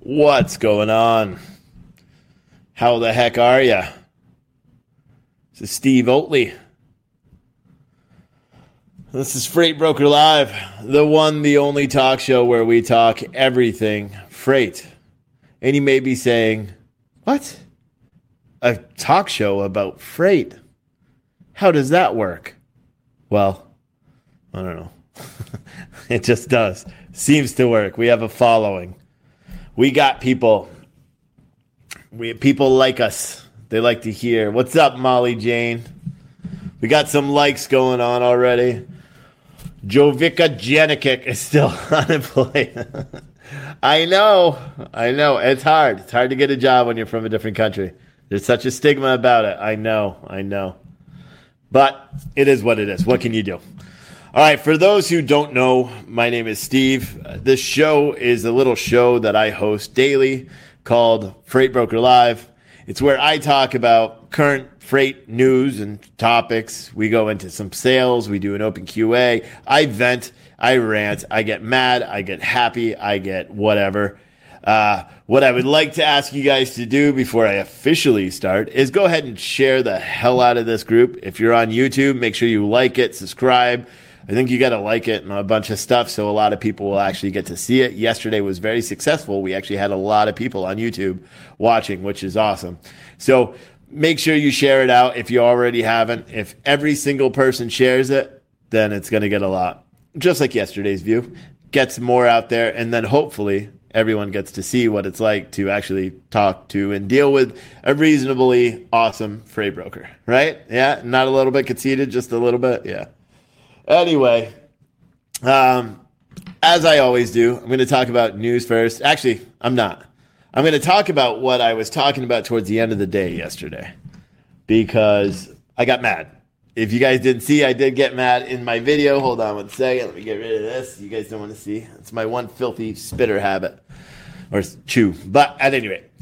What's going on? How the heck are ya? This is Steve Oatley. This is Freight Broker Live, the one, the only talk show where we talk everything freight. And you may be saying, what? A talk show about freight? How does that work? Well, I don't know. It just does. Seems to work. We have a following. We got people. People like us. They like to hear. What's up, Molly Jane? We got some likes going on already. Jovica Janikic is still unemployed. I know. It's hard. It's hard to get a job when you're from a different country. There's such a stigma about it. I know. But it is what it is. What can you do? All right, for those who don't know, my name is Steve. This show is a little show that I host daily called Freight Broker Live. It's where I talk about current freight news and topics. We go into some sales. We do an open QA. I vent. I rant. I get mad. I get happy. I get whatever. What I would like to ask you guys to do before I officially start is go ahead and share the hell out of this group. If you're on YouTube, make sure you like it, subscribe. I think you got to like it and a bunch of stuff so a lot of people will actually get to see it. Yesterday was very successful. We actually had a lot of people on YouTube watching, which is awesome. So make sure you share it out if you already haven't. If every single person shares it, then it's going to get a lot. Just like yesterday's view. Gets more out there, and then hopefully everyone gets to see what it's like to actually talk to and deal with a reasonably awesome freight broker, right? Yeah, not a little bit conceited, just a little bit, yeah. Anyway, as I always do, I'm going to talk about news first. Actually, I'm not. I'm going to talk about what I was talking about towards the end of the day yesterday because I got mad. If you guys didn't see, I did get mad in my video. Hold on one second. Let me get rid of this. You guys don't want to see. It's my one filthy spitter habit or chew. But at any rate,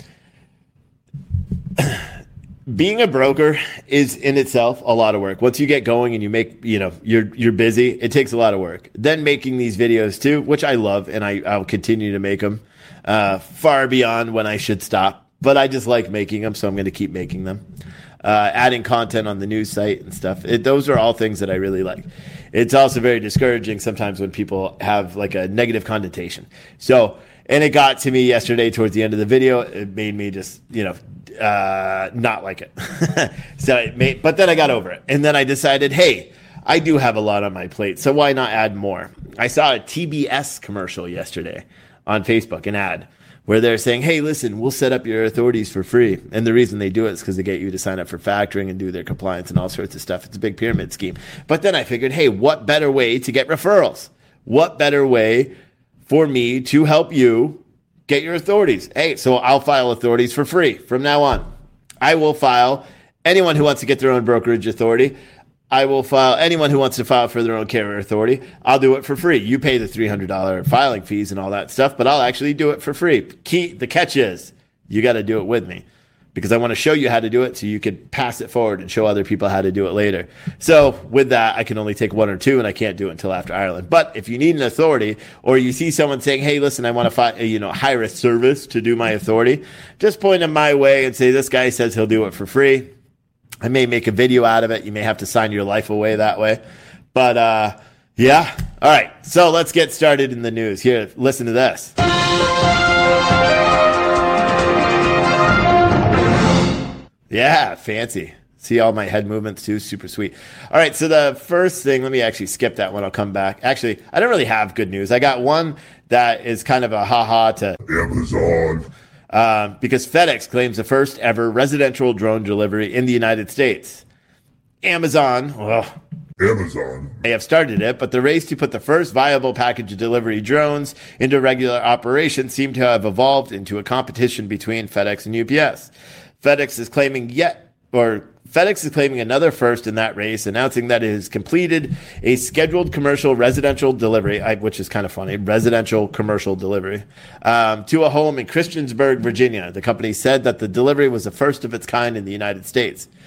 being a broker is in itself a lot of work. Once you get going and you make, you're busy, it takes a lot of work. Then making these videos too, which I love, and I'll continue to make them far beyond when I should stop. But I just like making them, so I'm going to keep making them. Adding content on the news site and stuff. Those are all things that I really like. It's also very discouraging sometimes when people have like a negative connotation. And it got to me yesterday towards the end of the video. It made me just, not like it. But then I got over it. And then I decided, hey, I do have a lot on my plate, so why not add more? I saw a TBS commercial yesterday on Facebook, an ad, where they're saying, hey, listen, we'll set up your authorities for free. And the reason they do it is because they get you to sign up for factoring and do their compliance and all sorts of stuff. It's a big pyramid scheme. But then I figured, hey, what better way to get referrals? What better way for me to help you get your authorities? Hey, so I'll file authorities for free from now on. I will file anyone who wants to get their own brokerage authority. I will file anyone who wants to file for their own carrier authority. I'll do it for free. You pay the $300 filing fees and all that stuff, but I'll actually do it for free. The catch is you got to do it with me because I want to show you how to do it so you can pass it forward and show other people how to do it later. So with that, I can only take one or two and I can't do it until after Ireland. But if you need an authority or you see someone saying, hey, listen, I want to hire a service to do my authority, just point them my way and say, this guy says he'll do it for free. I may make a video out of it. You may have to sign your life away that way. But, yeah. All right. So let's get started in the news. Here, listen to this. Yeah, fancy. See all my head movements too? Super sweet. All right. So the first thing, let me actually skip that one. I'll come back. Actually, I don't really have good news. I got one that is kind of a ha-ha to Amazon. Because FedEx claims the first ever residential drone delivery in the United States. Amazon, they have started it, but the race to put the first viable package delivery drones into regular operation seemed to have evolved into a competition between FedEx and UPS. FedEx is claiming another first in that race, announcing that it has completed a scheduled commercial residential delivery, which is kind of funny, residential commercial delivery, to a home in Christiansburg, Virginia. The company said that the delivery was the first of its kind in the United States.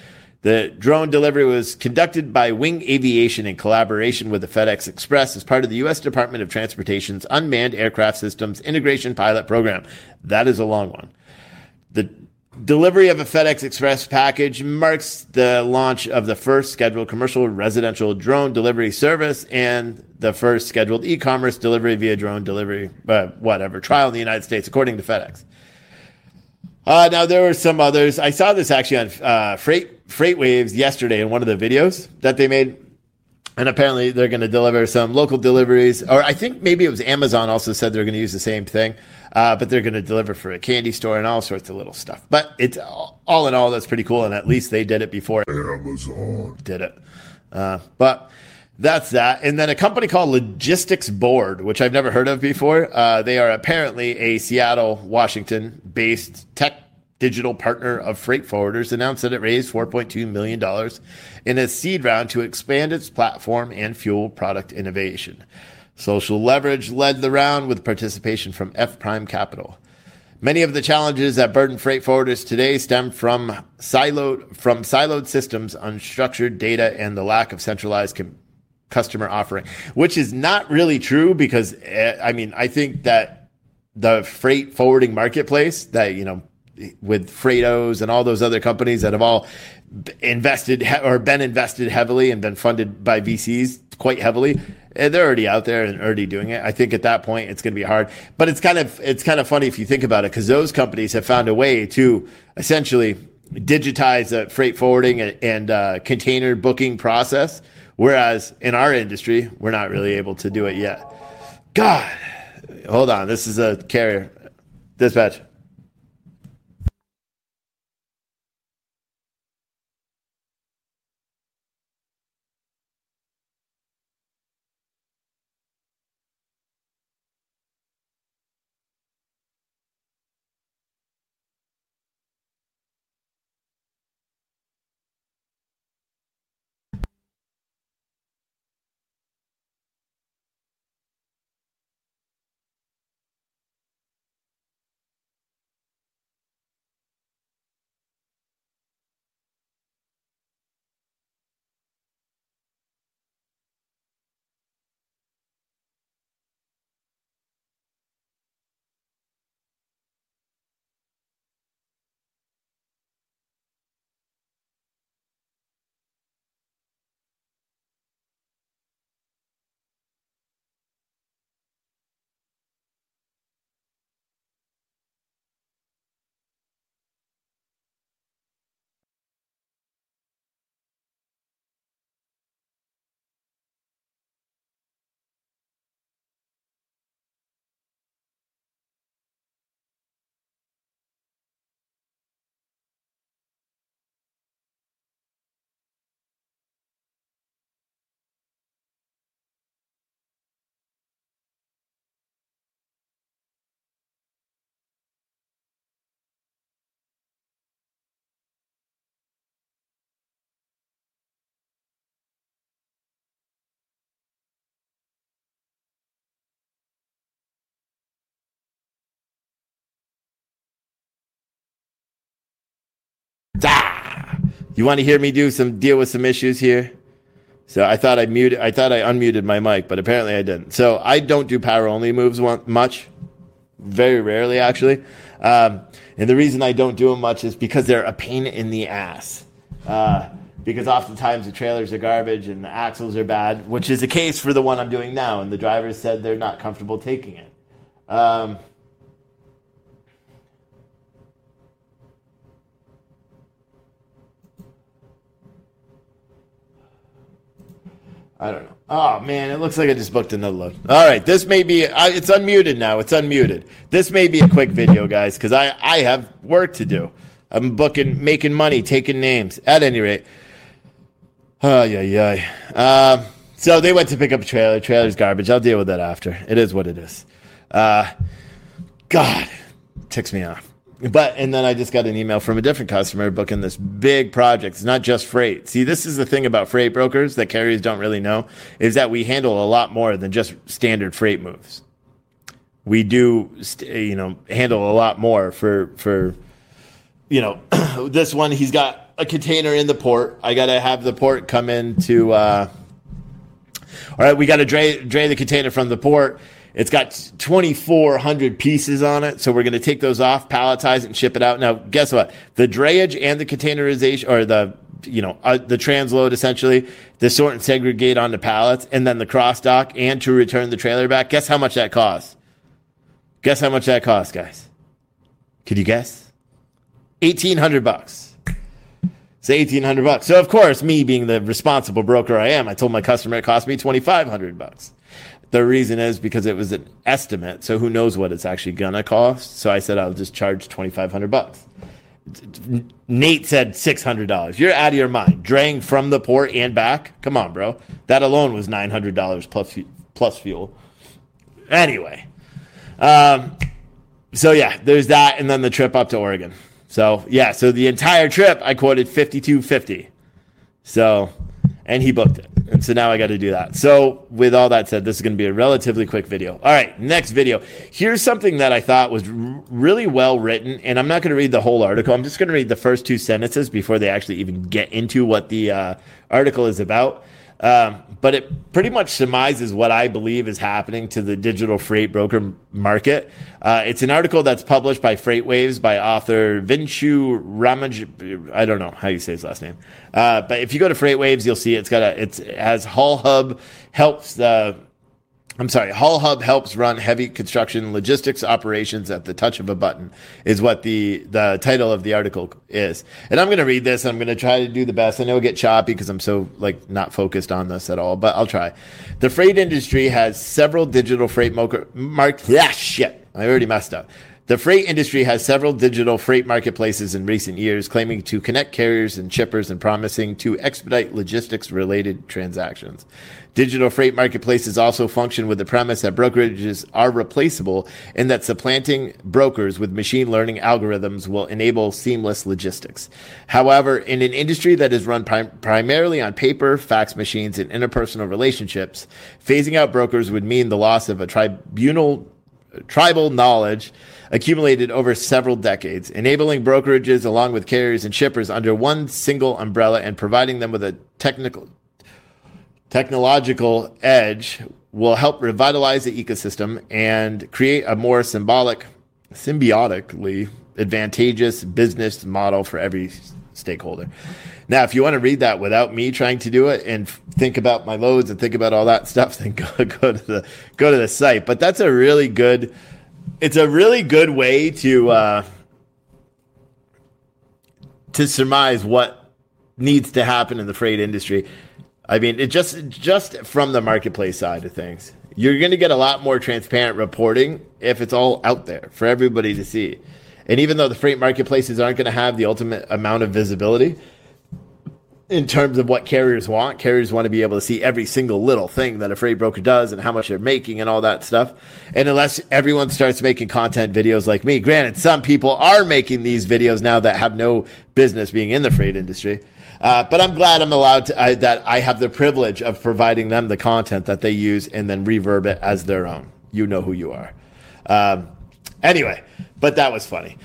The drone delivery was conducted by Wing Aviation in collaboration with the FedEx Express as part of the U.S. Department of Transportation's Unmanned Aircraft Systems Integration Pilot Program. That is a long one. The delivery of a FedEx Express package marks the launch of the first scheduled commercial residential drone delivery service and the first scheduled e-commerce delivery via drone delivery, trial in the United States, according to FedEx. Now, there were some others. I saw this actually on FreightWaves yesterday in one of the videos that they made. And apparently they're going to deliver some local deliveries. Or I think maybe it was Amazon also said they're going to use the same thing. But they're going to deliver for a candy store and all sorts of little stuff. But it's all in all, that's pretty cool. And at least they did it before Amazon did it. But that's that. And then a company called Logistics Board, which I've never heard of before. They are apparently a Seattle, Washington-based tech digital partner of freight forwarders, announced that it raised $4.2 million in a seed round to expand its platform and fuel product innovation. Social Leverage led the round with participation from F Prime Capital. Many of the challenges that burden freight forwarders today stem from siloed systems, unstructured data, and the lack of centralized customer offering, which is not really true because, I think that the freight forwarding marketplace that, with Freightos and all those other companies that have all invested heavily and been funded by VCs quite heavily, and they're already out there and already doing it. I think at that point it's going to be hard, but it's kind of funny if you think about it, because those companies have found a way to essentially digitize the freight forwarding and container booking process, whereas in our industry we're not really able to do it yet. God, hold on, this is a carrier. Dispatch. You want to hear me deal with some issues here? So I thought I unmuted my mic, but apparently I didn't. So I don't do power only moves much, very rarely actually. And the reason I don't do them much is because they're a pain in the ass. Because oftentimes the trailers are garbage and the axles are bad, which is the case for the one I'm doing now. And the drivers said they're not comfortable taking it. I don't know. Oh, man, it looks like I just booked another load. All right, this may be, it's unmuted now. It's unmuted. This may be a quick video, guys, because I have work to do. I'm making money, taking names. At any rate. So they went to pick up a trailer. Trailer's garbage. I'll deal with that after. It is what it is. God, ticks me off. And then I just got an email from a different customer booking this big project. It's not just freight. See, this is the thing about freight brokers that carriers don't really know, is that we handle a lot more than just standard freight moves. We do, handle a lot more for this one. He's got a container in the port. I got to have the port come in to, all right, we got to dray the container from the port. It's got 2,400 pieces on it, so we're going to take those off, palletize it, and ship it out. Now, guess what? The drayage and the containerization, or the transload, essentially, the sort and segregate onto pallets, and then the cross dock, and to return the trailer back. Guess how much that costs? Guess how much that costs, guys? Could you guess? $1,800. Say $1,800. So, of course, me being the responsible broker I am, I told my customer it cost me $2,500. The reason is because it was an estimate, so who knows what it's actually gonna cost. So I said I'll just charge $2,500. Nate said $600. You're out of your mind. Draying from the port and back? Come on, bro. That alone was $900 plus fuel. Anyway, so yeah, there's that, and then the trip up to Oregon. So yeah, so the entire trip I quoted $5,250. So, and he booked it. And so now I got to do that. So with all that said, this is going to be a relatively quick video. All right, next video. Here's something that I thought was really well written, and I'm not going to read the whole article. I'm just going to read the first 2 sentences before they actually even get into what the article is about. But it pretty much surmises what I believe is happening to the digital freight broker market. It's an article that's published by FreightWaves by author Vinshu Ramaj. I don't know how you say his last name. But if you go to FreightWaves, you'll see it has HaulHub helps HaulHub helps run heavy construction logistics operations at the touch of a button, is what the title of the article is. And I'm going to read this. I'm going to try to do the best. I know it'll get choppy because I'm so not focused on this at all, but I'll try. The freight industry has several digital freight I already messed up. The freight industry has several digital freight marketplaces in recent years, claiming to connect carriers and shippers and promising to expedite logistics-related transactions. Digital freight marketplaces also function with the premise that brokerages are replaceable and that supplanting brokers with machine learning algorithms will enable seamless logistics. However, in an industry that is run primarily on paper, fax machines, and interpersonal relationships, phasing out brokers would mean the loss of a tribal knowledge accumulated over several decades, enabling brokerages along with carriers and shippers under one single umbrella and providing them with a technological edge will help revitalize the ecosystem and create a more symbiotically advantageous business model for every stakeholder. Now, if you want to read that without me trying to do it and think about my loads and think about all that stuff, then go to the site. But that's a really good way to surmise what needs to happen in the freight industry. I mean, it just from the marketplace side of things, you're going to get a lot more transparent reporting if it's all out there for everybody to see. And even though the freight marketplaces aren't going to have the ultimate amount of visibility in terms of what carriers want to be able to see every single little thing that a freight broker does and how much they're making and all that stuff. And unless everyone starts making content videos like me, granted, some people are making these videos now that have no business being in the freight industry. But I'm glad I'm allowed to, that I have the privilege of providing them the content that they use and then reverb it as their own. You know who you are. Anyway, but that was funny.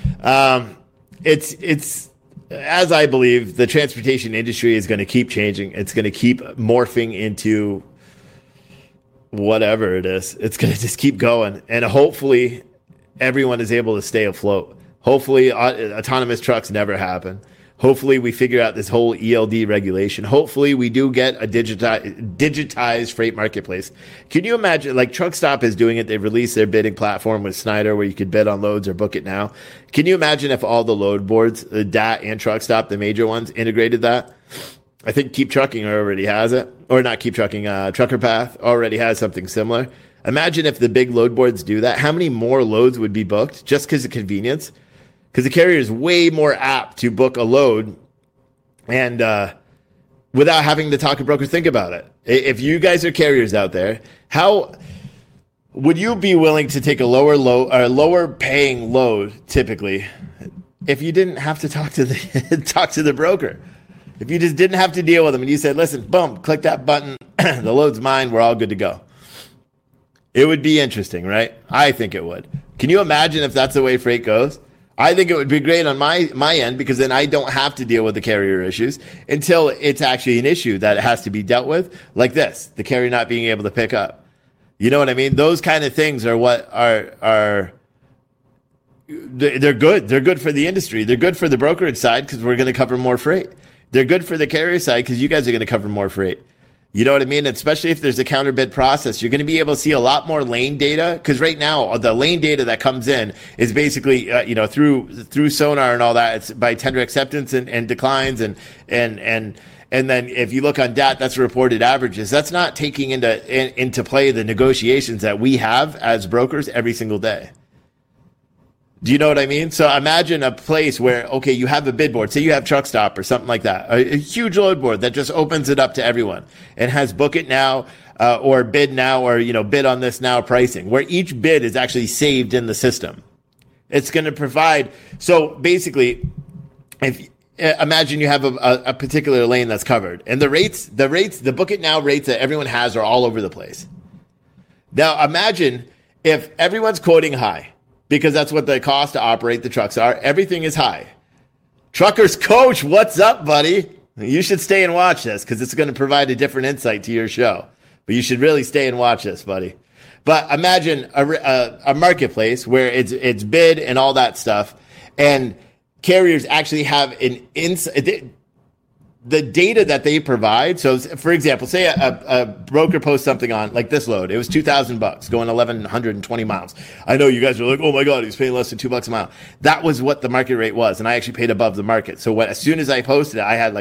It's as I believe, the transportation industry is going to keep changing. It's going to keep morphing into whatever it is. It's going to just keep going. And hopefully everyone is able to stay afloat. Hopefully autonomous trucks never happen. Hopefully we figure out this whole ELD regulation. Hopefully we do get a digitized freight marketplace. Can you imagine, like TruckStop is doing it. They've released their bidding platform with Snyder where you could bid on loads or book it now. Can you imagine if all the load boards, DAT and TruckStop, the major ones, integrated that? I think Keep Trucking already has it. Or not Keep Trucking, Trucker Path already has something similar. Imagine if the big load boards do that. How many more loads would be booked just because of convenience? Because the carrier is way more apt to book a load and without having to talk to broker. Think about it. If you guys are carriers out there, how would you be willing to take a lower paying load typically if you didn't have to talk to the broker? If you just didn't have to deal with them and you said, listen, boom, click that button, the load's mine, we're all good to go. It would be interesting, right? I think it would. Can you imagine if that's the way freight goes? I think it would be great on my end because then I don't have to deal with the carrier issues until it's actually an issue that has to be dealt with, like this, the carrier not being able to pick up. You know what I mean? Those kind of things are what are they're good. They're good for the industry. They're good for the brokerage side because we're going to cover more freight. They're good for the carrier side because you guys are going to cover more freight. You know what I mean? Especially if there's a counter bid process, you're going to be able to see a lot more lane data. Because right now, the lane data that comes in is basically, through Sonar and all that. It's by tender acceptance and declines, and then if you look on DAT, that's reported averages. That's not taking into play the negotiations that we have as brokers every single day. Do you know what I mean? So imagine a place where, okay, you have a bid board. Say you have Truck Stop or something like that. A huge load board that just opens it up to everyone and has book it now, or bid now, or, bid on this now pricing, where each bid is actually saved in the system. It's going to provide. So basically, imagine you have a particular lane that's covered and the book it now rates that everyone has are all over the place. Now imagine if everyone's quoting high, because that's what the cost to operate the trucks are. Everything is high. Truckers Coach, what's up, buddy? You should stay and watch this because it's going to provide a different insight to your show. But you should really stay and watch this, buddy. But imagine a marketplace where it's bid and all that stuff, and carriers actually have an insight. The data that they provide. So, for example, say a broker posts something on like this load. It was $2,000 going 1,120 miles. I know you guys are like, oh my God, he's paying less than $2 a mile. That was what the market rate was, and I actually paid above the market. So as soon as I posted it, I had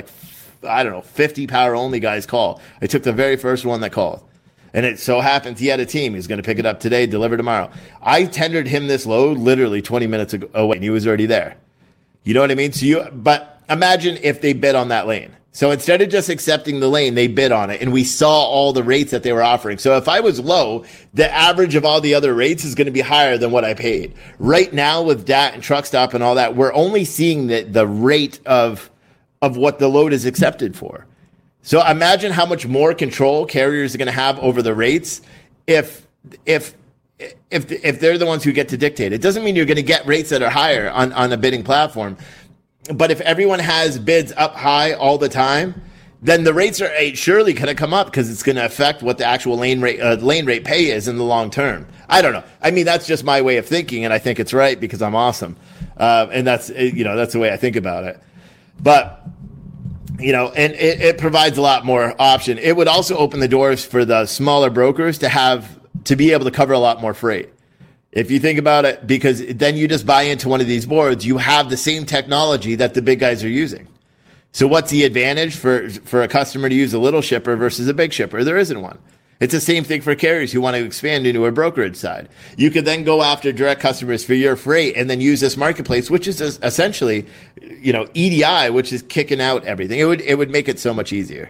50 power only guys call. I took the very first one that called. And it so happens he had a team. He's going to pick it up today, deliver tomorrow. I tendered him this load literally 20 minutes away, and he was already there. You know what I mean? But imagine if they bid on that lane. So instead of just accepting the lane, they bid on it, and we saw all the rates that they were offering. So if I was low, the average of all the other rates is going to be higher than what I paid. Right now with DAT and Truck Stop and all that, we're only seeing the rate of what the load is accepted for. So imagine how much more control carriers are going to have over the rates if they're the ones who get to dictate. It doesn't mean you're going to get rates that are higher on a bidding platform. But if everyone has bids up high all the time, then the rates are surely going to come up because it's going to affect what the actual lane rate pay is in the long term. I don't know. I mean, that's just my way of thinking, and I think it's right because I'm awesome. And that's the way I think about it. But, and it provides a lot more option. It would also open the doors for the smaller brokers to be able to cover a lot more freight. If you think about it, because then you just buy into one of these boards, you have the same technology that the big guys are using. So what's the advantage for a customer to use a little shipper versus a big shipper? There isn't one. It's the same thing for carriers who want to expand into a brokerage side. You could then go after direct customers for your freight and then use this marketplace, which is essentially, EDI, which is kicking out everything. It would make it so much easier.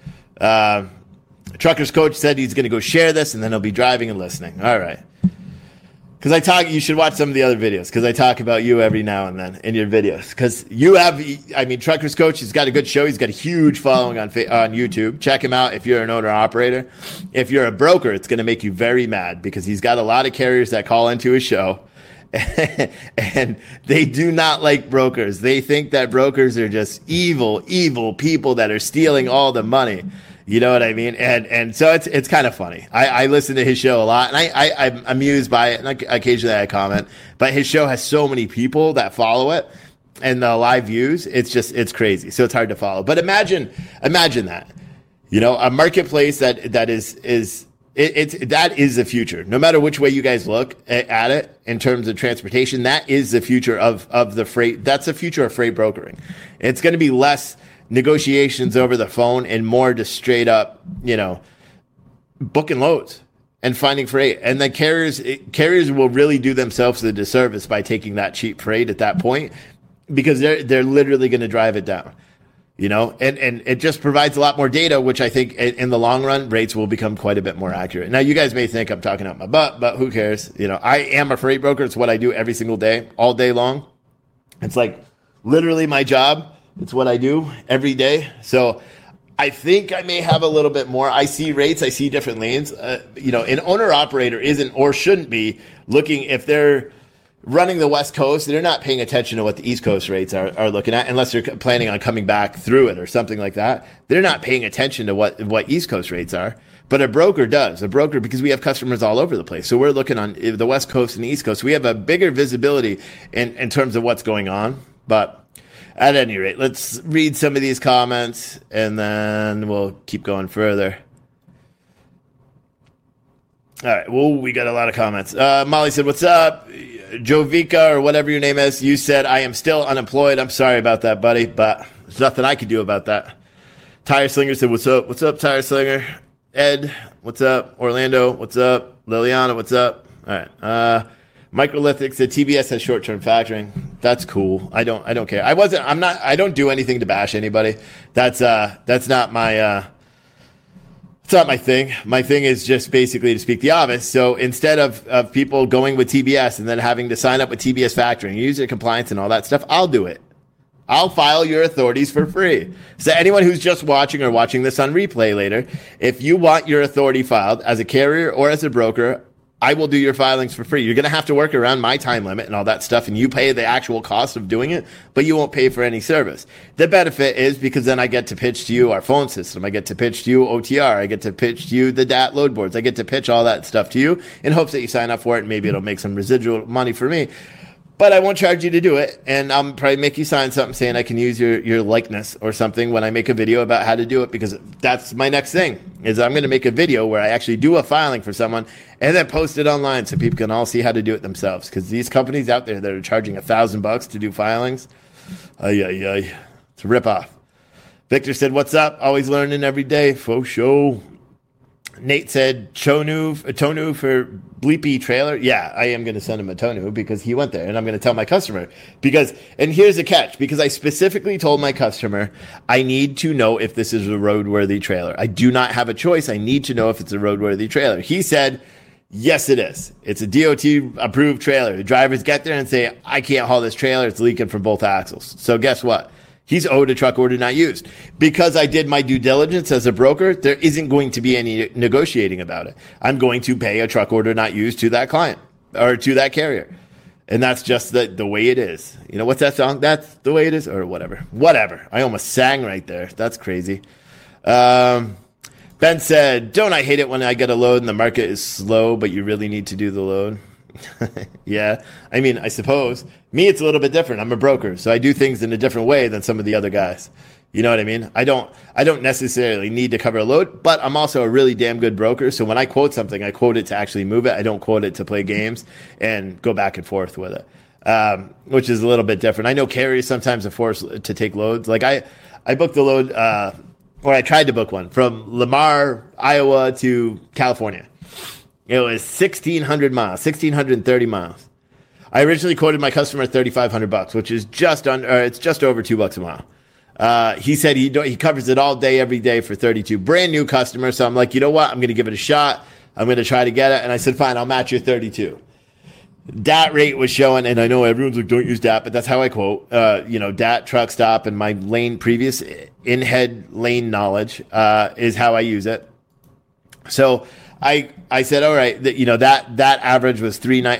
Truckers Coach said he's going to go share this, and then he'll be driving and listening. All right. Because you should watch some of the other videos because I talk about you every now and then in your videos. Because Truckers Coach, he's got a good show. He's got a huge following on YouTube. Check him out if you're an owner operator. If you're a broker, it's going to make you very mad because he's got a lot of carriers that call into his show. And they do not like brokers. They think that brokers are just evil people that are stealing all the money. You know what I mean? And so it's kind of funny. I listen to his show a lot, and I'm amused by it, and occasionally I comment. But his show has so many people that follow it, and the live views, it's crazy. So it's hard to follow. But imagine that, a marketplace that is the future. No matter which way you guys look at it in terms of transportation, that is the future of the freight. That's the future of freight brokering. It's going to be less negotiations over the phone and more just straight up, booking loads and finding freight. And the carriers will really do themselves a disservice by taking that cheap freight at that point because they're literally going to drive it down, and it just provides a lot more data, which I think in the long run, rates will become quite a bit more accurate. Now, you guys may think I'm talking out my butt, but who cares? I am a freight broker. It's what I do every single day, all day long. It's like literally my job. It's what I do every day. So I think I may have a little bit more. I see rates. I see different lanes. An owner operator isn't or shouldn't be looking if they're running the West Coast, they're not paying attention to what the East Coast rates are looking at, unless they're planning on coming back through it or something like that. They're not paying attention to what East Coast rates are. But a broker does. A broker, because we have customers all over the place. So we're looking on the West Coast and the East Coast. We have a bigger visibility in terms of what's going on. But at any rate, let's read some of these comments, and then we'll keep going further. All right. Well, we got a lot of comments. Molly said, "What's up? Jovica," or whatever your name is. You said, "I am still unemployed." I'm sorry about that, buddy, but there's nothing I can do about that. Tire Slinger said, "What's up? What's up, Tire Slinger?" Ed, what's up? Orlando, what's up? Liliana, what's up? All right. Microlithic said TBS has short-term factoring. That's cool. I don't care. I don't do anything to bash anybody. That's not my it's not my thing. My thing is just basically to speak the obvious. So instead of people going with TBS and then having to sign up with TBS factoring, user compliance and all that stuff, I'll do it. I'll file your authorities for free. So anyone who's just watching or watching this on replay later, if you want your authority filed as a carrier or as a broker, I will do your filings for free. You're going to have to work around my time limit and all that stuff, and you pay the actual cost of doing it, but you won't pay for any service. The benefit is because then I get to pitch to you our phone system. I get to pitch to you OTR. I get to pitch to you the DAT load boards. I get to pitch all that stuff to you in hopes that you sign up for it, and maybe it'll make some residual money for me. But I won't charge you to do it, and I'll probably make you sign something saying I can use your likeness or something when I make a video about how to do it, because that's my next thing, is I'm going to make a video where I actually do a filing for someone and then post it online so people can all see how to do it themselves, because these companies out there that are charging $1,000 to do filings, it's a ripoff. Victor said, "What's up? Always learning every day. Faux show." Nate said, Tonu for Bleepy trailer. Yeah, I am going to send him a Tonu because he went there, and I'm going to tell my customer and here's the catch, because I specifically told my customer, I need to know if this is a roadworthy trailer. I do not have a choice. I need to know if it's a roadworthy trailer. He said, yes, it is. It's a DOT approved trailer. The drivers get there and say, I can't haul this trailer. It's leaking from both axles. So guess what? He's owed a truck order not used. Because I did my due diligence as a broker, there isn't going to be any negotiating about it. I'm going to pay a truck order not used to that client or to that carrier. And that's just the way it is. You know, what's that song? That's the way it is, or whatever. Whatever. I almost sang right there. That's crazy. Ben said, don't I hate it when I get a load and the market is slow, but you really need to do the load? Yeah, I mean, I suppose. Me, it's a little bit different. I'm a broker, so I do things in a different way than some of the other guys. You know what I mean? I don't necessarily need to cover a load, but I'm also a really damn good broker. So when I quote something, I quote it to actually move it. I don't quote it to play games and go back and forth with it, which is a little bit different. I know carriers sometimes are forced to take loads. Like I booked a load, or I tried to book one from Lamar, Iowa to California. It was 1,600 miles, 1,630 miles. I originally quoted my customer $3,500, which is it's just over $2 a mile. He said he covers it all day, every day for 32. Brand new customer. So I'm like, you know what? I'm going to give it a shot. I'm going to try to get it. And I said, fine, I'll match your 32. DAT rate was showing, and I know everyone's like, don't use DAT, but that's how I quote. DAT, truck stop, and my previous in-head lane knowledge is how I use it. So I said, all right, that average was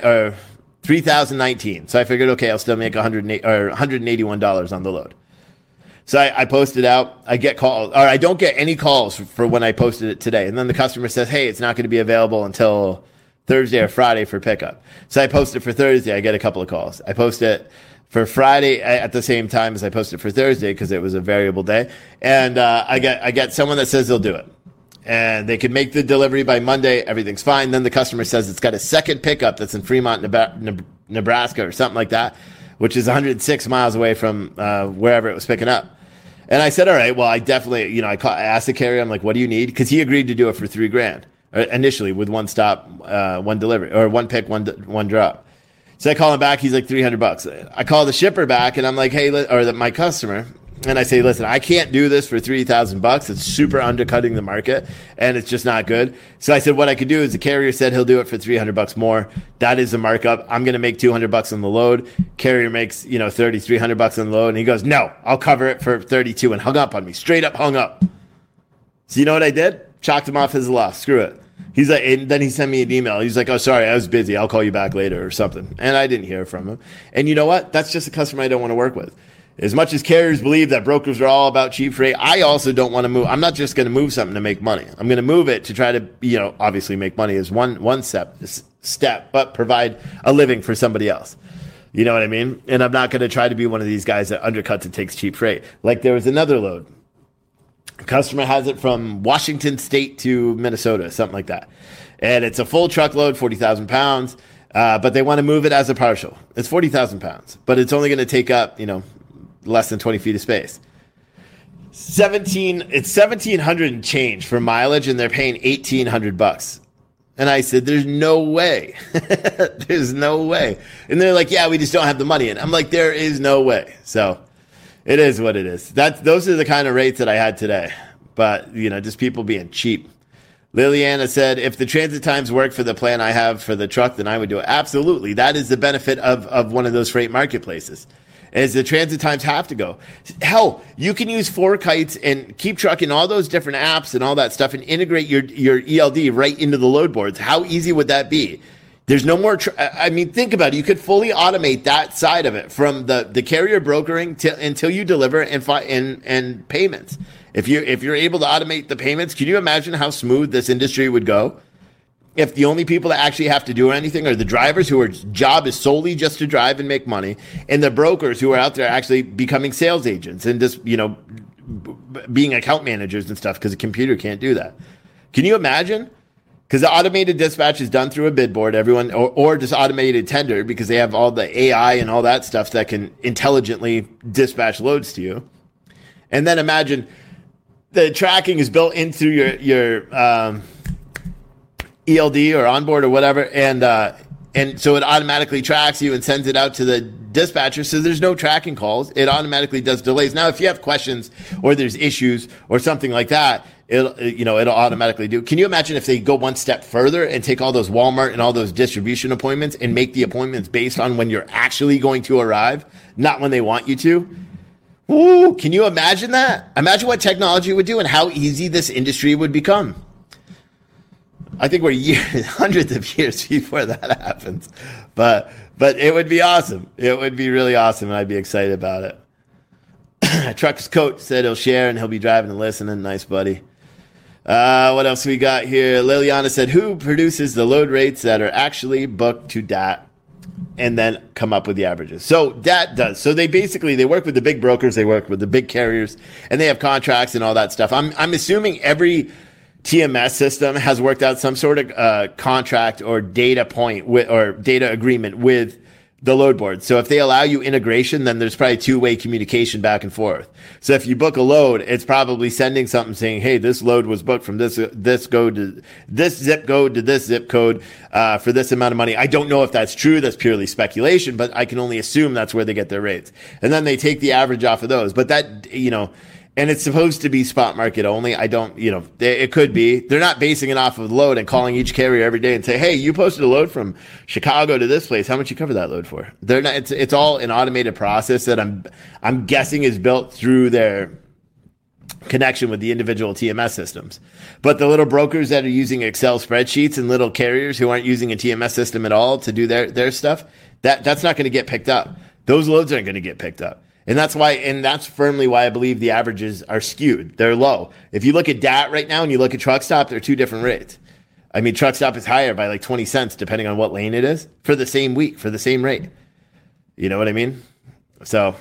3,019. So I figured, okay, I'll still make $181 on the load. So I posted out. I get calls, or I don't get any calls for when I posted it today. And then the customer says, hey, it's not going to be available until Thursday or Friday for pickup. So I post it for Thursday. I get a couple of calls. I post it for Friday at the same time as I posted for Thursday because it was a variable day. And I get someone that says they'll do it. And they can make the delivery by Monday. Everything's fine. Then the customer says it's got a second pickup that's in Fremont, Nebraska or something like that, which is 106 miles away from wherever it was picking up. And I said, all right, well, I definitely, I asked the carrier, I'm like, what do you need? Because he agreed to do it for $3,000 initially with one stop, one delivery, or one pick, one drop. So I call him back. He's like $300. I call the shipper back and I'm like, hey, my customer. And I say, listen, I can't do this for $3,000. It's super undercutting the market, and it's just not good. So I said, what I could do is the carrier said he'll do it for $300 more. That is the markup. I'm going to make $200 on the load. Carrier makes, $300 on the load. And he goes, no, I'll cover it for 32 and hung up on me. Straight up hung up. So you know what I did? Chalked him off as a loss. Screw it. He's like, and then he sent me an email. He's like, oh, sorry, I was busy. I'll call you back later or something. And I didn't hear from him. And you know what? That's just a customer I don't want to work with. As much as carriers believe that brokers are all about cheap freight, I also don't want to move. I'm not just going to move something to make money. I'm going to move it to try to, obviously make money is one step, but provide a living for somebody else. You know what I mean? And I'm not going to try to be one of these guys that undercuts and takes cheap freight. Like there was another load. A customer has it from Washington State to Minnesota, something like that. And it's a full truckload, 40,000 pounds, but they want to move it as a partial. It's 40,000 pounds, but it's only going to take up, less than 20 feet of space. It's 1,700 and change for mileage, and they're paying $1,800. And I said, there's no way. There's no way. And they're like, yeah, we just don't have the money. And I'm like, there is no way. So it is what it is. Those are the kind of rates that I had today. But, just people being cheap. Liliana said, if the transit times work for the plan I have for the truck, then I would do it. Absolutely. That is the benefit of one of those freight marketplaces. Is the transit times have to go. Hell, you can use FourKites and Keep Truck and all those different apps and all that stuff and integrate your ELD right into the load boards. How easy would that be? There's no more. Think about it. You could fully automate that side of it from the carrier brokering until you deliver and payments. If you're able to automate the payments, can you imagine how smooth this industry would go? If the only people that actually have to do anything are the drivers whose job is solely just to drive and make money, and the brokers who are out there actually becoming sales agents and just, being account managers and stuff because a computer can't do that. Can you imagine? Because the automated dispatch is done through a bid board, or just automated tender because they have all the AI and all that stuff that can intelligently dispatch loads to you. And then imagine the tracking is built into your ELD or onboard or whatever, and so it automatically tracks you and sends it out to the dispatcher. So there's no tracking calls. It automatically does delays. Now, if you have questions or there's issues or something like that, it'll automatically do. Can you imagine if they go one step further and take all those Walmart and all those distribution appointments and make the appointments based on when you're actually going to arrive, not when they want you to? Ooh, can you imagine that? Imagine what technology would do and how easy this industry would become. I think we're hundreds of years before that happens, but it would be awesome. It would be really awesome, and I'd be excited about it. Trucker's coach said he'll share and he'll be driving and listening. Nice, buddy. What else we got here? Liliana said, who produces the load rates that are actually booked to DAT and then come up with the averages? So DAT does. So they work with the big brokers, they work with the big carriers, and they have contracts and all that stuff. I'm assuming every TMS system has worked out some sort of contract or data point or data agreement with the load board. So if they allow you integration, then there's probably two-way communication back and forth. So if you book a load, it's probably sending something saying, hey, this load was booked from this code to this zip code to this zip code for this amount of money. I don't know if that's true. That's purely speculation, but I can only assume that's where they get their rates. And then they take the average off of those. But that, and it's supposed to be spot market only. I don't, it could be. They're not basing it off of the load and calling each carrier every day and say, hey, you posted a load from Chicago to this place. How much you cover that load for? They're not, it's all an automated process that I'm guessing is built through their connection with the individual TMS systems. But the little brokers that are using Excel spreadsheets and little carriers who aren't using a TMS system at all to do their stuff, that's not going to get picked up. Those loads aren't going to get picked up. And that's firmly why I believe the averages are skewed. They're low. If you look at DAT right now and you look at Truck Stop, they're two different rates. I mean, Truck Stop is higher by like 20 cents, depending on what lane it is, for the same week, for the same rate. You know what I mean? So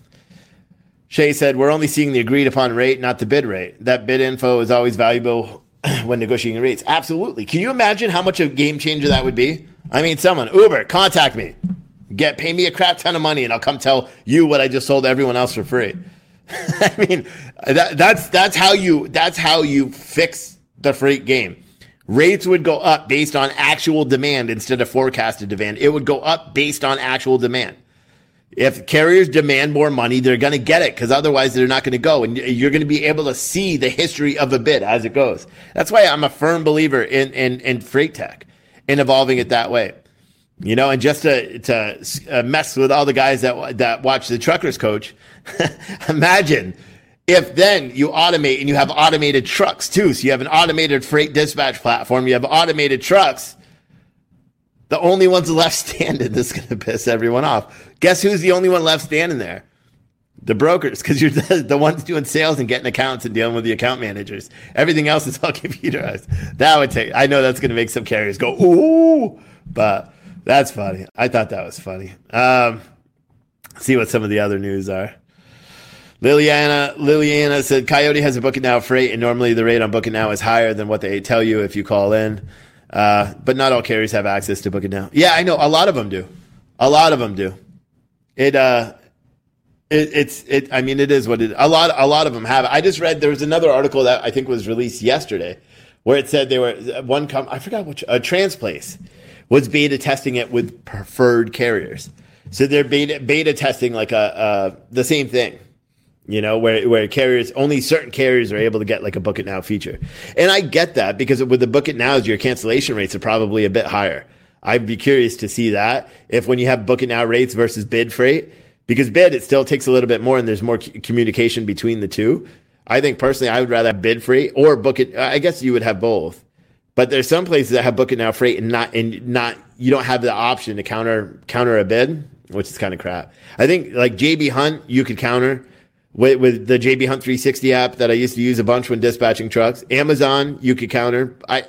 Shay said, we're only seeing the agreed upon rate, not the bid rate. That bid info is always valuable when negotiating rates. Absolutely. Can you imagine how much of a game changer that would be? I mean, Uber, contact me. Pay me a crap ton of money and I'll come tell you what I just sold everyone else for free. I mean, that's how you fix the freight game. Rates would go up based on actual demand instead of forecasted demand. It would go up based on actual demand. If carriers demand more money, they're going to get it because otherwise they're not going to go. And you're going to be able to see the history of a bid as it goes. That's why I'm a firm believer in freight tech and evolving it that way. And just to mess with all the guys that watch the Truckers Coach, imagine If then you automate and you have automated trucks too, so you have an automated freight dispatch platform, you have automated trucks, the only ones left standing, this is going to piss everyone off. Guess who's the only one left standing there? The brokers, because you're the ones doing sales and getting accounts and dealing with the account managers. Everything else is all computerized. That would take, I know that's going to make some carriers go, ooh, but that's funny. I thought that was funny. See what some of the other news are. Liliana said, Coyote has a Book It Now freight, and normally the rate on Book It Now is higher than what they tell you if you call in. But not all carriers have access to Book It Now. Yeah, I know. A lot of them do. A lot of them do. It is what it is. A lot of them have. I just read, there was another article that I think was released yesterday where it said they were, I forgot which, Transplace was beta testing it with preferred carriers. So they're beta testing like the same thing. You know, where carriers, only certain carriers are able to get like a Book It Now feature. And I get that because with the Book It Nows, your cancellation rates are probably a bit higher. I'd be curious to see that if when you have Book It Now rates versus bid freight, because bid, it still takes a little bit more and there's more communication between the two. I think personally, I would rather have bid freight or Book It. I guess you would have both, but there's some places that have Book It Now freight and not, you don't have the option to counter a bid, which is kind of crap. I think like JB Hunt, you could counter. With the JB Hunt 360 app that I used to use a bunch when dispatching trucks. Amazon, you could counter. I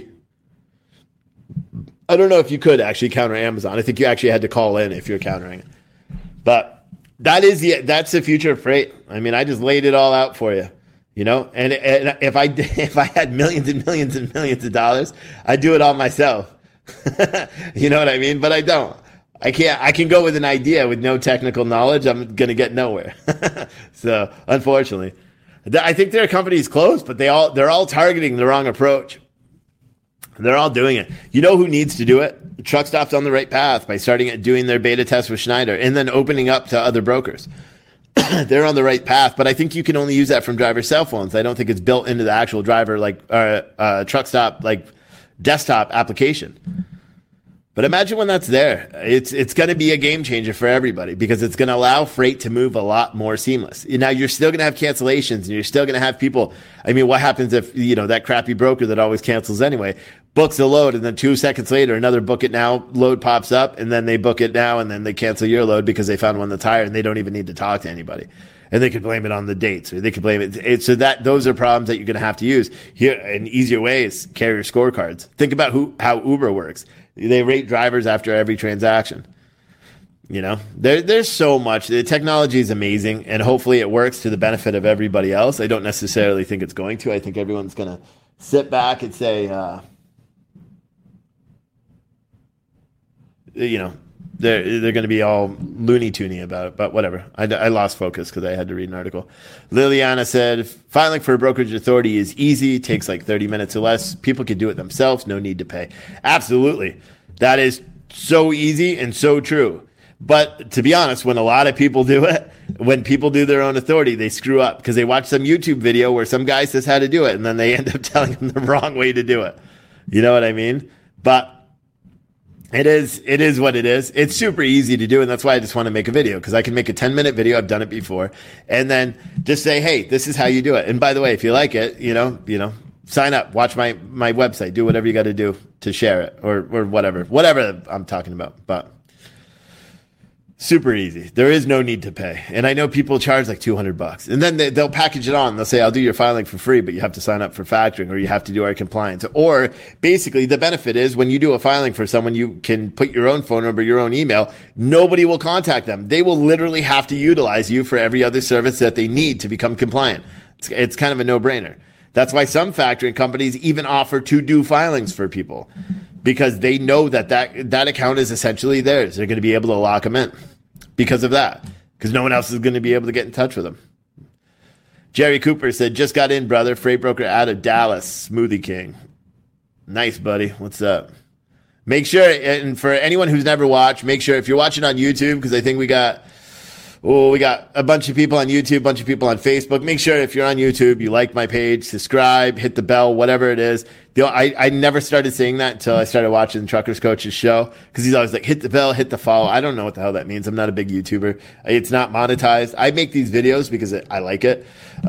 don't know if you could actually counter Amazon. I think you actually had to call in if you're countering it. But that's the future of freight. I mean, I just laid it all out for you, you know? And if I had millions and millions and millions of dollars, I'd do it all myself. You know what I mean? But I don't. I can go with an idea with no technical knowledge. I'm going to get nowhere. So unfortunately, I think there are companies close, but they're all targeting the wrong approach. They're all doing it. You know who needs to do it? Truck Stop's on the right path by doing their beta test with Schneider and then opening up to other brokers. They're on the right path, but I think you can only use that from driver cell phones. I don't think it's built into the actual driver, Truck Stop, desktop application. But imagine when that's there. It's going to be a game changer for everybody because it's going to allow freight to move a lot more seamless. Now, you're still going to have cancellations and you're still going to have people. I mean, what happens if, that crappy broker that always cancels anyway books a load and then 2 seconds later, another Book It Now load pops up and then they book it now and then they cancel your load because they found one that's higher and they don't even need to talk to anybody. And they could blame it on the dates or they could blame it. So those are problems that you're going to have to use. Here, an easier way is carrier scorecards. Think about how Uber works. They rate drivers after every transaction. There's so much. The technology is amazing, and hopefully it works to the benefit of everybody else. I don't necessarily think it's going to. I think everyone's going to sit back and say, they're going to be all Looney Toony about it, but whatever. I lost focus because I had to read an article. Liliana said, filing for a brokerage authority is easy, takes like 30 minutes or less. People can do it themselves, no need to pay. Absolutely. That is so easy and so true. But to be honest, when a lot of people do it, when people do their own authority, they screw up because they watch some YouTube video where some guy says how to do it, and then they end up telling them the wrong way to do it. You know what I mean? But it is what it is. It's super easy to do, and that's why I just want to make a video, because I can make a 10-minute video. I've done it before, and then just say, hey, this is how you do it. And by the way, if you like it, sign up, watch my website, do whatever you got to do to share it, or whatever I'm talking about. But super easy. There is no need to pay. And I know people charge like $200, and then they'll package it on. They'll say, I'll do your filing for free, but you have to sign up for factoring, or you have to do our compliance. Or basically the benefit is when you do a filing for someone, you can put your own phone number, your own email. Nobody will contact them. They will literally have to utilize you for every other service that they need to become compliant. It's kind of a no-brainer. That's why some factoring companies even offer to do filings for people, because they know that account is essentially theirs. They're going to be able to lock them in because of that, because no one else is going to be able to get in touch with them. Jerry Cooper said, just got in, brother. Freight broker out of Dallas, Smoothie King. Nice, buddy. What's up? Make sure, and for anyone who's never watched, make sure if you're watching on YouTube, because I think we got Oh, we got a bunch of people on YouTube, a bunch of people on Facebook. Make sure if you're on YouTube, you like my page, subscribe, hit the bell, whatever it is. I never started saying that until I started watching Truckers Coach's show, because he's always like, hit the bell, hit the follow. I don't know what the hell that means. I'm not a big YouTuber. It's not monetized. I make these videos because I like it.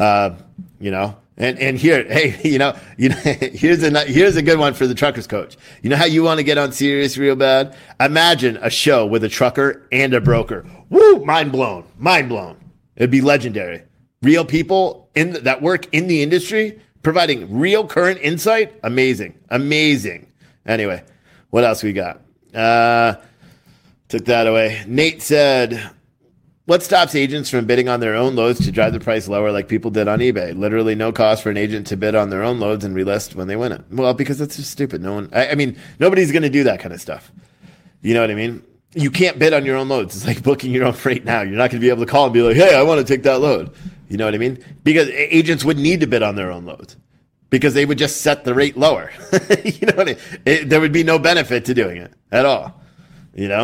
And here, hey, here's a good one for the Truckers Coach. You know how you want to get on Sirius real bad? Imagine a show with a trucker and a broker. Woo! Mind blown. It'd be legendary. Real people that work in the industry providing real current insight. Amazing. Anyway, what else we got? Took that away. Nate said, what stops agents from bidding on their own loads to drive the price lower like people did on eBay? Literally no cost for an agent to bid on their own loads and relist when they win it. Well, because that's just stupid. Nobody's going to do that kind of stuff. You know what I mean? You can't bid on your own loads. It's like booking your own freight now. You're not going to be able to call and be like, hey, I want to take that load. You know what I mean? Because agents would need to bid on their own loads because they would just set the rate lower. You know what I mean? There would be no benefit to doing it at all. You know?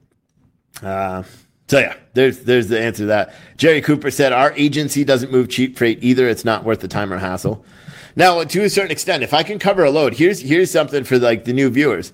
So yeah, there's the answer to that. Jerry Cooper said, our agency doesn't move cheap freight either. It's not worth the time or hassle. Now, to a certain extent, if I can cover a load, here's something for like the new viewers.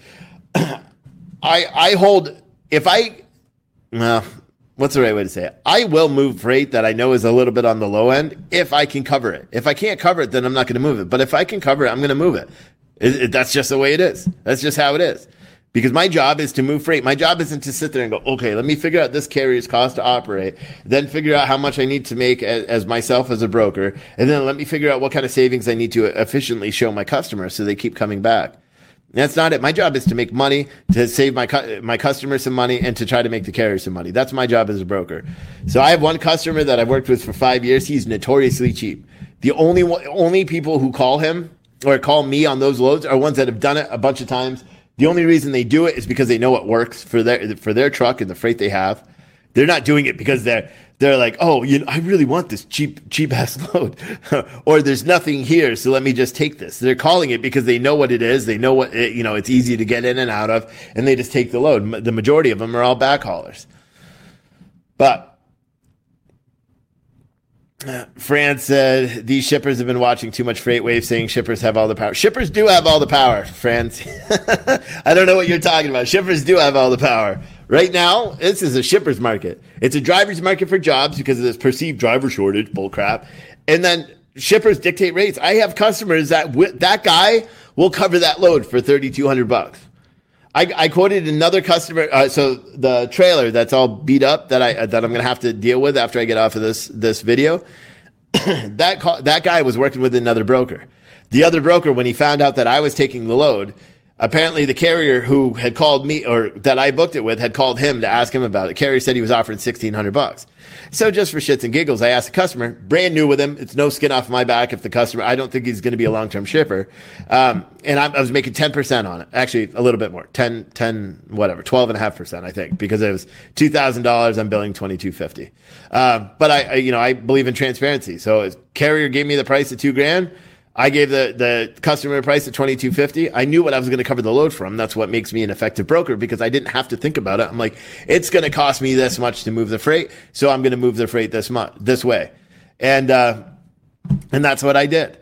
What's the right way to say it? I will move freight that I know is a little bit on the low end if I can cover it. If I can't cover it, then I'm not going to move it. But if I can cover it, I'm going to move it. That's just the way it is. That's just how it is. Because my job is to move freight. My job isn't to sit there and go, okay, let me figure out this carrier's cost to operate, then figure out how much I need to make as myself as a broker, and then let me figure out what kind of savings I need to efficiently show my customers so they keep coming back. That's not it. My job is to make money, to save my customers some money, and to try to make the carrier some money. That's my job as a broker. So I have one customer that I've worked with for 5 years. He's notoriously cheap. The only people who call him or call me on those loads are ones that have done it a bunch of times. The only reason they do it is because they know it works for their truck and the freight they have. They're not doing it because they're like, oh, I really want this cheap ass load, or there's nothing here, so let me just take this. They're calling it because they know what it is. They know what it's easy to get in and out of, and they just take the load. The majority of them are all backhaulers. But France said, these shippers have been watching too much Freight Wave, saying shippers have all the power. Shippers do have all the power, France. I don't know what you're talking about. Shippers do have all the power. Right now, this is a shipper's market. It's a driver's market for jobs because of this perceived driver shortage, bull crap. And then shippers dictate rates. I have customers that guy will cover that load for $3,200. I quoted another customer. So the trailer that's all beat up that I'm going to have to deal with after I get off of this video. that guy was working with another broker. The other broker, when he found out that I was taking the load, apparently the carrier who had called me, or that I booked it with, had called him to ask him about it. The carrier said he was offering $1,600. So just for shits and giggles, I asked the customer, brand new with him. It's no skin off my back if the customer, I don't think he's going to be a long-term shipper. And I was making 10% on it. Actually, a little bit more, 12.5%, I think, because it was $2,000. I'm billing $2,250. But I believe in transparency. So carrier gave me the price of $2,000. I gave the customer a price of $2,250. I knew what I was going to cover the load from. That's what makes me an effective broker, because I didn't have to think about it. I'm like, it's going to cost me this much to move the freight, so I'm going to move the freight this way. And that's what I did,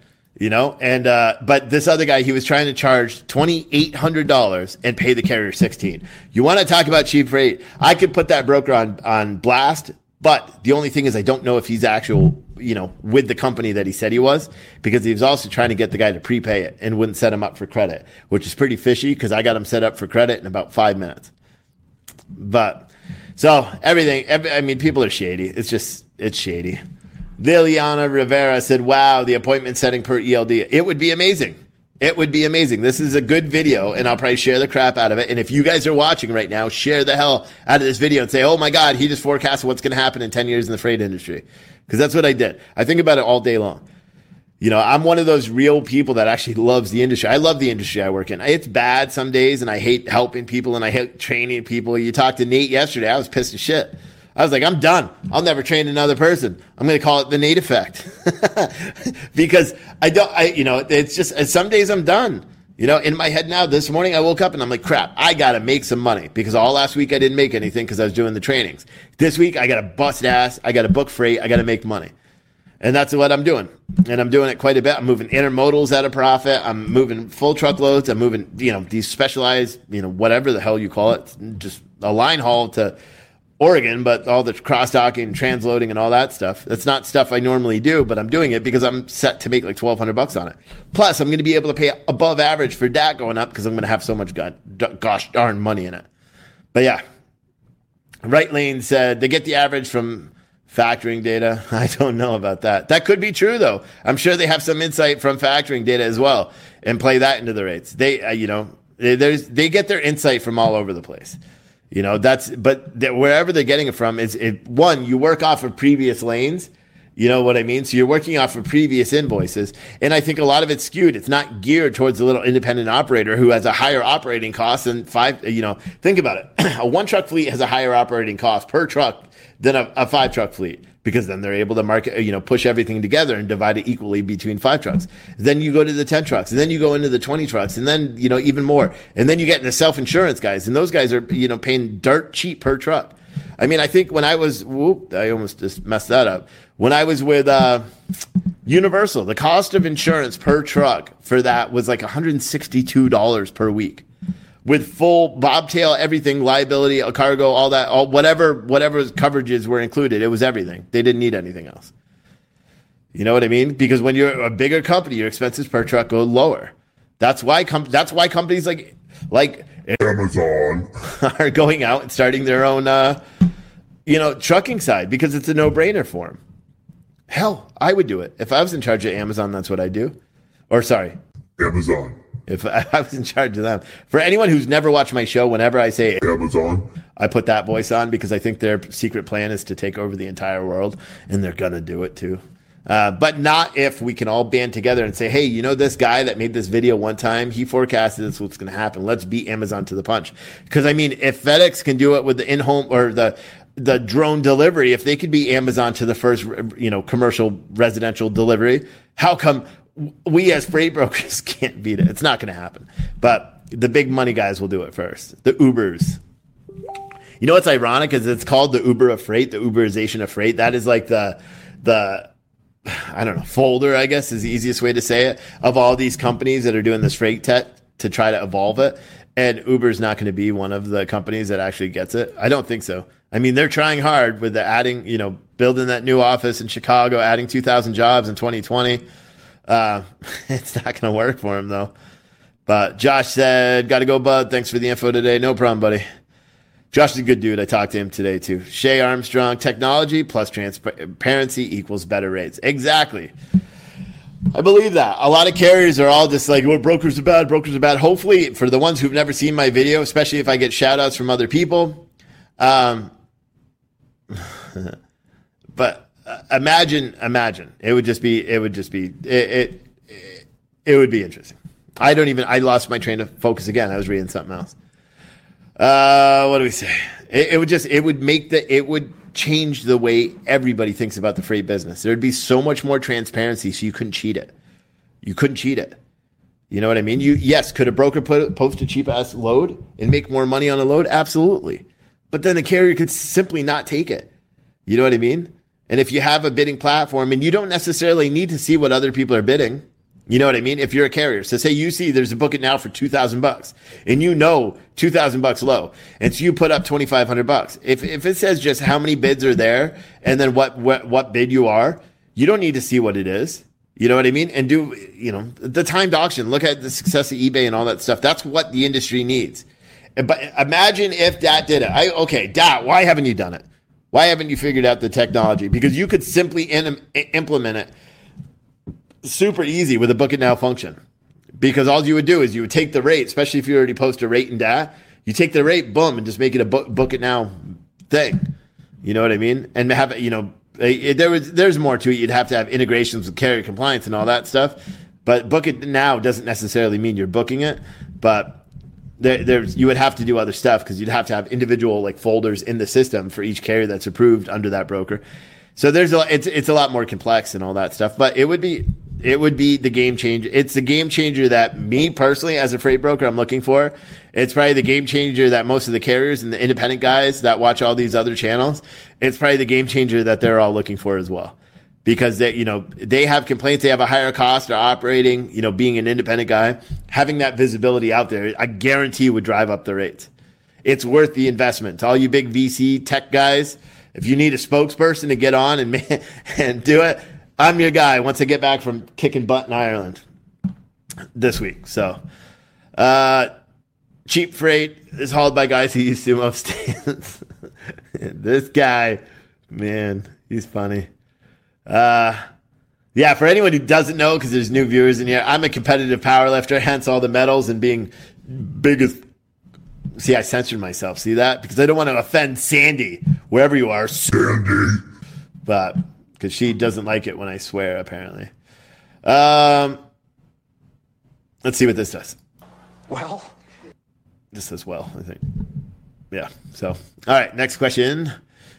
but this other guy, he was trying to charge $2,800 and pay the carrier $1,600. You want to talk about cheap freight? I could put that broker on blast, but the only thing is I don't know if he's with the company that he said he was, because he was also trying to get the guy to prepay it and wouldn't set him up for credit, which is pretty fishy because I got him set up for credit in about 5 minutes. But so people are shady. It's shady. Liliana Rivera said, wow, the appointment setting per ELD. It would be amazing. It would be amazing. This is a good video, and I'll probably share the crap out of it. And if you guys are watching right now, share the hell out of this video and say, oh my God, he just forecasted what's going to happen in 10 years in the freight industry. Because that's what I did. I think about it all day long. I'm one of those real people that actually loves the industry. I love the industry I work in. It's bad some days, and I hate helping people, and I hate training people. You talked to Nate yesterday. I was pissed as shit. I was like, I'm done. I'll never train another person. I'm going to call it the Nate effect. Because it's just, some days I'm done. In my head now, this morning I woke up and I'm like, crap, I got to make some money because all last week I didn't make anything because I was doing the trainings. This week I got to bust ass. I got to book freight. I got to make money. And that's what I'm doing. And I'm doing it quite a bit. I'm moving intermodals at a profit. I'm moving full truckloads. I'm moving, these specialized, whatever the hell you call it, just a line haul to Oregon, but all the cross-docking, transloading, and all that stuff. That's not stuff I normally do, but I'm doing it because I'm set to make like $1,200 on it. Plus, I'm going to be able to pay above average for DAT going up because I'm going to have so much gosh darn money in it. But yeah, Right Lane said they get the average from factoring data. I don't know about that. That could be true, though. I'm sure they have some insight from factoring data as well and play that into the rates. They, they get their insight from all over the place. Wherever they're getting it from is one, you work off of previous lanes. You know what I mean? So you're working off of previous invoices. And I think a lot of it's skewed. It's not geared towards the little independent operator who has a higher operating cost than think about it. A one truck fleet has a higher operating cost per truck than a 5 truck fleet because then they're able to market, push everything together and divide it equally between 5 trucks. Then you go to the 10 trucks and then you go into the 20 trucks and then, even more. And then you get into self-insurance guys and those guys are, paying dirt cheap per truck. I mean, I think when I was, I almost just messed that up. When I was with Universal, the cost of insurance per truck for that was like $162 per week. With full bobtail, everything, liability, cargo, all that, whatever coverages were included, it was everything. They didn't need anything else. You know what I mean? Because when you're a bigger company, your expenses per truck go lower. That's why companies like Amazon are going out and starting their own, trucking side because it's a no-brainer for them. Hell, I would do it if I was in charge of Amazon. That's what I do. Amazon. If I was in charge of them. For anyone who's never watched my show, whenever I say Amazon, I put that voice on because I think their secret plan is to take over the entire world, and they're going to do it too. But not if we can all band together and say, hey, this guy that made this video one time, he forecasted this what's going to happen. Let's beat Amazon to the punch. Because, if FedEx can do it with the in-home or the drone delivery, if they could beat Amazon to the first, commercial residential delivery, how come we as freight brokers can't beat it? It's not going to happen. But the big money guys will do it first. The Ubers. What's ironic is it's called the Uber of freight, the Uberization of freight. That is like the I don't know, folder, I guess is the easiest way to say it, of all these companies that are doing this freight tech to try to evolve it. And Uber's not going to be one of the companies that actually gets it. I don't think so. They're trying hard with the adding, building that new office in Chicago, adding 2,000 jobs in 2020. It's not going to work for him, though. But Josh said, got to go, bud. Thanks for the info today. No problem, buddy. Josh is a good dude. I talked to him today, too. Shay Armstrong, technology plus transparency equals better rates. Exactly. I believe that. A lot of carriers are all just like, brokers are bad, brokers are bad. Hopefully, for the ones who've never seen my video, especially if I get shout-outs from other people. But imagine. It would be interesting. I lost my train of focus again. I was reading something else. What do we say? It would change the way everybody thinks about the freight business. There'd be so much more transparency, so you couldn't cheat it. You couldn't cheat it. You know what I mean? Yes, could a broker post a cheap ass load and make more money on a load? Absolutely. But then the carrier could simply not take it. You know what I mean? And if you have a bidding platform, and you don't necessarily need to see what other people are bidding, you know what I mean? If you're a carrier, so say you see there's a book it now for $2,000 and $2,000 low. And so you put up $2,500. If it says just how many bids are there and then what bid you are, you don't need to see what it is. You know what I mean? And do, the timed auction, look at the success of eBay and all that stuff. That's what the industry needs. But imagine if DAT did it. DAT, why haven't you done it? Why haven't you figured out the technology? Because you could simply implement it super easy with a book it now function. Because all you would do is you would take the rate, especially if you already post a rate in DAT, you take the rate, boom, and just make it a book it now thing. You know what I mean? And have there's more to it. You'd have to have integrations with carrier compliance and all that stuff. But book it now doesn't necessarily mean you're booking it, but you would have to do other stuff because you'd have to have individual folders in the system for each carrier that's approved under that broker. So it's a lot more complex and all that stuff. But it would be it would be the game changer. It's the game changer that me personally, as a freight broker, I'm looking for. It's probably the game changer that most of the carriers and the independent guys that watch all these other channels, it's probably the game changer that they're all looking for as well. Because they have complaints, they have a higher cost of operating, being an independent guy, having that visibility out there, I guarantee would drive up the rates. It's worth the investment. To all you big VC tech guys, if you need a spokesperson to get on and do it, I'm your guy once I get back from kicking butt in Ireland this week. So, cheap freight is hauled by guys who use sumo stands. This guy, man, he's funny. Yeah, for anyone who doesn't know, because there's new viewers in here, I'm a competitive powerlifter, hence all the medals and being big as... See, I censored myself. See that? Because I don't want to offend Sandy, wherever you are, Sandy. But because she doesn't like it when I swear, apparently. Let's see what this does. Well, this says well, I think. Yeah. So, all right. Next question.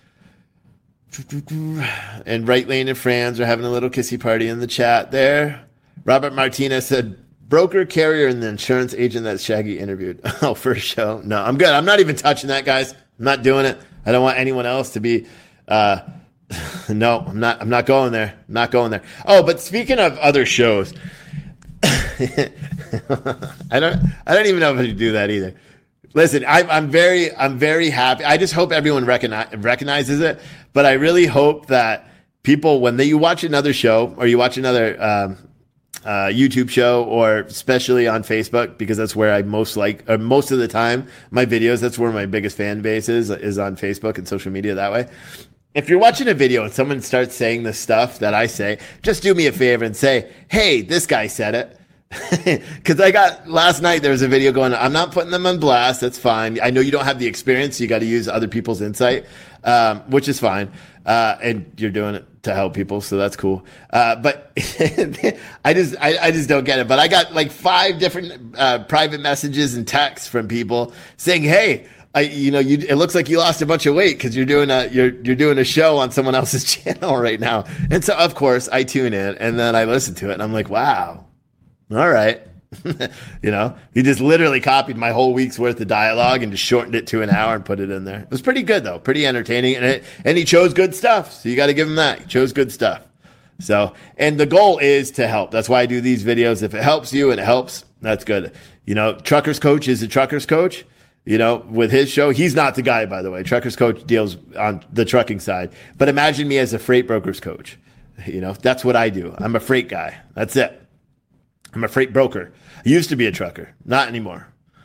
And Right Lane and Franz are having a little kissy party in the chat there. Robert Martinez said, broker, carrier, and the insurance agent that Shaggy interviewed. Oh, first show? No, I'm good. I'm not even touching that, guys. I'm not doing it. I don't want anyone else to be... no, I'm not going there. I'm not going there. Oh, but speaking of other shows... I don't even know if I should do that either. Listen, I'm very happy. I just hope everyone recognizes it. But I really hope that people, when you watch another show or you watch another YouTube show, or especially on Facebook, because that's where I most of the time, my videos, that's where my biggest fan base is on Facebook and social media that way. If you're watching a video and someone starts saying the stuff that I say, just do me a favor and say, hey, this guy said it. Because last night there was a video going, I'm not putting them on blast. That's fine. I know you don't have the experience. So you got to use other people's insight, which is fine. And you're doing it to help people. So that's cool. But I just don't get it. But I got like 5 different private messages and texts from people saying, hey, it looks like you lost a bunch of weight because you're doing a show on someone else's channel right now. And so of course I tune in and then I listen to it and I'm like, wow. All right. He just literally copied my whole week's worth of dialogue and just shortened it to an hour and put it in there. It was pretty good though. Pretty entertaining. And he chose good stuff. So you got to give him that. He chose good stuff. So, and the goal is to help. That's why I do these videos. If it helps you and it helps, that's good. Trucker's Coach is a trucker's coach. With his show, he's not the guy, by the way. Trucker's Coach deals on the trucking side. But imagine me as a freight broker's coach. That's what I do. I'm a freight guy. That's it. I'm a freight broker. I used to be a trucker. Not anymore.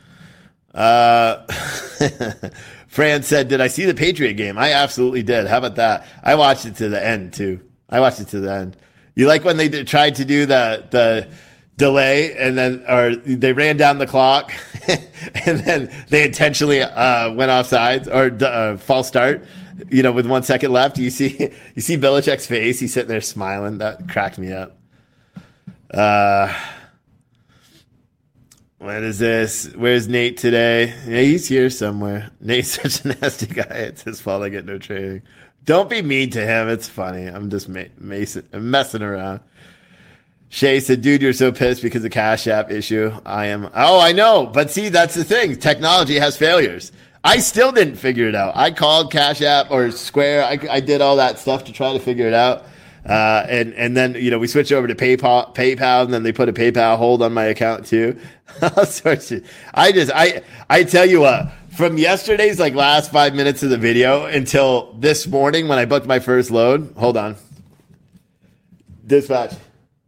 Fran said, did I see the Patriot game? I absolutely did. How about that? I watched it to the end, too. You like when they tried to do the delay or they ran down the clock and then they intentionally went offsides or false start, with 1 second left. You see Belichick's face. He's sitting there smiling. That cracked me up. What is this? Where's Nate today? Yeah, he's here somewhere. Nate's such a nasty guy. It's his fault I get no training. Don't be mean to him. It's funny. I'm just messing around. Shay said, dude, you're so pissed because of Cash App issue. I am. Oh, I know. But see, that's the thing. Technology has failures. I still didn't figure it out. I called Cash App or Square. I did all that stuff to try to figure it out. And then, we switched over to PayPal, and then they put a PayPal hold on my account too. All sorts of, I tell you what, from yesterday's last 5 minutes of the video until this morning when I booked my first load, hold on. Dispatch.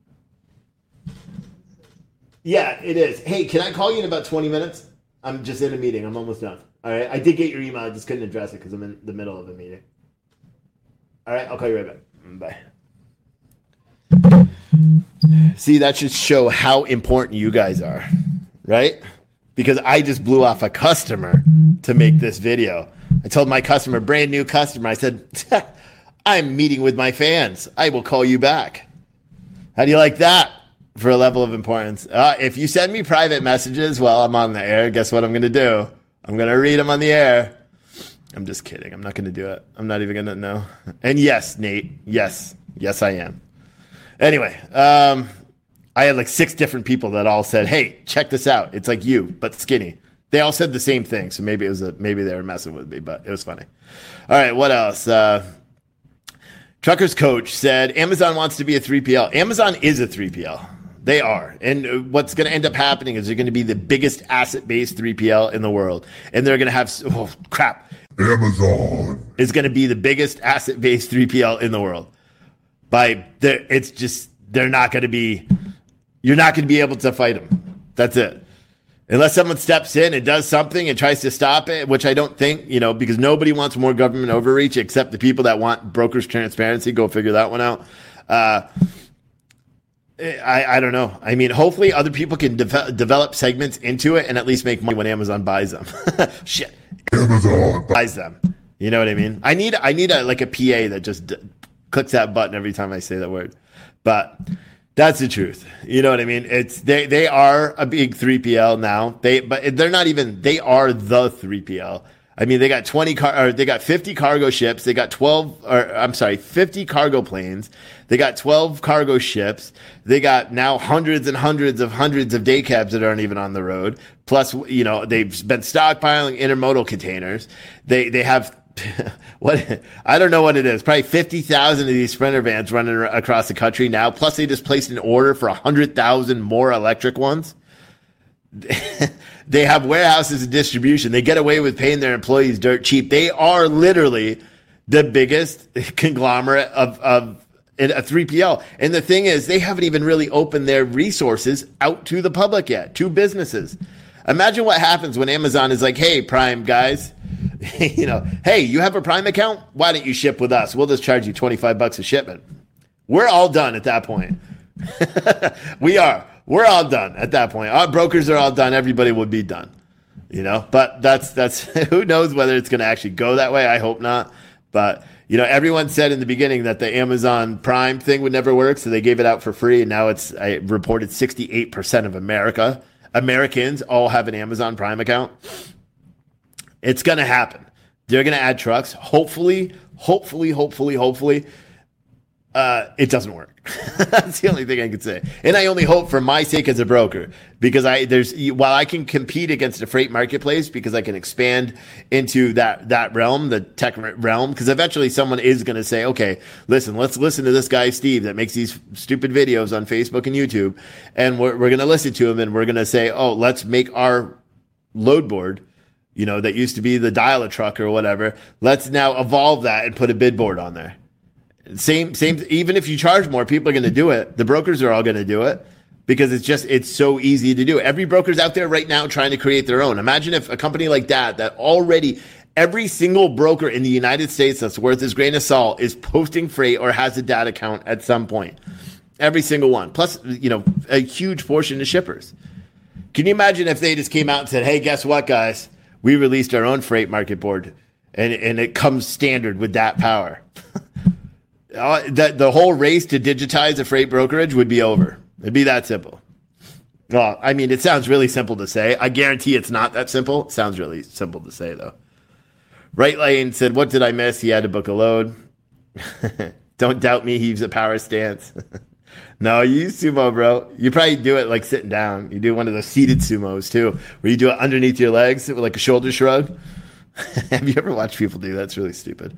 Yeah, it is. Hey, can I call you in about 20 minutes? I'm just in a meeting. I'm almost done. All right. I did get your email. I just couldn't address it because I'm in the middle of a meeting. All right. I'll call you right back. Bye. See, that should show how important you guys are, right? Because I just blew off a customer to make this video. I told my customer, brand new customer, I said, I'm meeting with my fans. I will call you back. How do you like that for a level of importance? If you send me private messages while I'm on the air, guess what I'm going to do? I'm going to read them on the air. I'm just kidding. I'm not going to do it. I'm not even going to know. And yes, Nate. Yes, I am. Anyway, I had like 6 different people that all said, "Hey, check this out. It's like you, but skinny." They all said the same thing, so maybe maybe they were messing with me, but it was funny. All right, what else? Trucker's Coach said Amazon wants to be a 3PL. Amazon is a 3PL. They are. And what's going to end up happening is they're going to be the biggest asset-based 3PL in the world. And they're going to have, Amazon is going to be the biggest asset-based 3PL in the world. It's just, they're not going to be, you're not going to be able to fight them. That's it. Unless someone steps in and does something and tries to stop it, which I don't think, because nobody wants more government overreach except the people that want brokers' transparency. Go figure that one out. I don't know. I mean, hopefully other people can develop segments into it and at least make money when Amazon buys them. Shit. Amazon buys them. You know what I mean? I need a PA that just clicks that button every time I say that word. But that's the truth. You know what I mean? It's they are a big 3PL now. But they're not even. They are the 3PL. I mean, they got 50 cargo ships. They got 50 cargo planes. They got 12 cargo ships. They got now hundreds and hundreds of day cabs that aren't even on the road. Plus, they've been stockpiling intermodal containers. They have what I don't know what it is. Probably 50,000 of these Sprinter vans running across the country now. Plus, they just placed an order for 100,000 more electric ones. They have warehouses and distribution. They get away with paying their employees dirt cheap. They are literally the biggest conglomerate of a 3PL. And the thing is, they haven't even really opened their resources out to the public yet, to businesses. Imagine what happens when Amazon is like, "Hey, Prime guys, hey, you have a Prime account? Why don't you ship with us? We'll just charge you $25 a shipment." We're all done at that point. We are. We're all done at that point. Our brokers are all done. Everybody would be done, but that's who knows whether it's going to actually go that way. I hope not. But, everyone said in the beginning that the Amazon Prime thing would never work. So they gave it out for free. And now I reported 68% of Americans all have an Amazon Prime account. It's going to happen. They're going to add trucks. Hopefully, it doesn't work. That's the only thing I can say. And I only hope for my sake as a broker, because while I can compete against the freight marketplace, because I can expand into that realm, the tech realm, because eventually someone is going to say, "Okay, listen, let's listen to this guy, Steve, that makes these stupid videos on Facebook and YouTube. And we're going to listen to him and we're going to say, oh, let's make our load board, that used to be the dial-a-truck or whatever. Let's now evolve that and put a bid board on there." Same. Even if you charge more, people are going to do it. The brokers are all going to do it because it's so easy to do. Every broker's out there right now trying to create their own. Imagine if a company like that already every single broker in the United States that's worth his grain of salt is posting freight or has a data account at some point. Every single one. Plus, a huge portion of shippers. Can you imagine if they just came out and said, "Hey, guess what, guys? We released our own freight market board and it comes standard with that power." The whole race to digitize a freight brokerage would be over. It'd be that simple. Well, I mean, it sounds really simple to say. I guarantee it's not that simple. It sounds really simple to say, though. Right Lane said, "What did I miss? He had to book a load." Don't doubt me. He's a power stance. No, you use sumo, bro. You probably do it like sitting down. You do one of those seated sumos, too, where you do it underneath your legs with like a shoulder shrug. Have you ever watched people do that? It's really stupid.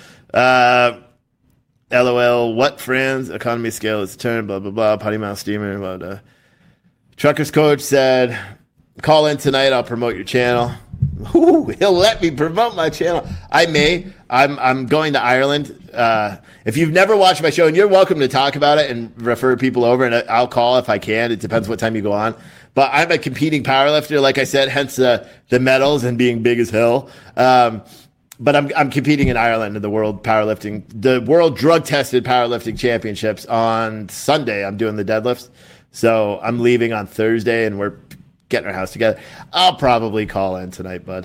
LOL, what friends? Economy scale is turned, blah, blah, blah. Potty mouth steamer, blah, blah. Trucker's Coach said, "Call in tonight. I'll promote your channel." Ooh, he'll let me promote my channel. I may. I'm going to Ireland. If you've never watched my show, and you're welcome to talk about it and refer people over, and I'll call if I can. It depends what time you go on. But I'm a competing powerlifter, like I said, hence the medals and being big as hell. But I'm competing in Ireland in the world drug tested powerlifting championships on Sunday. I'm doing the deadlifts. So I'm leaving on Thursday and we're getting our house together. I'll probably call in tonight, bud.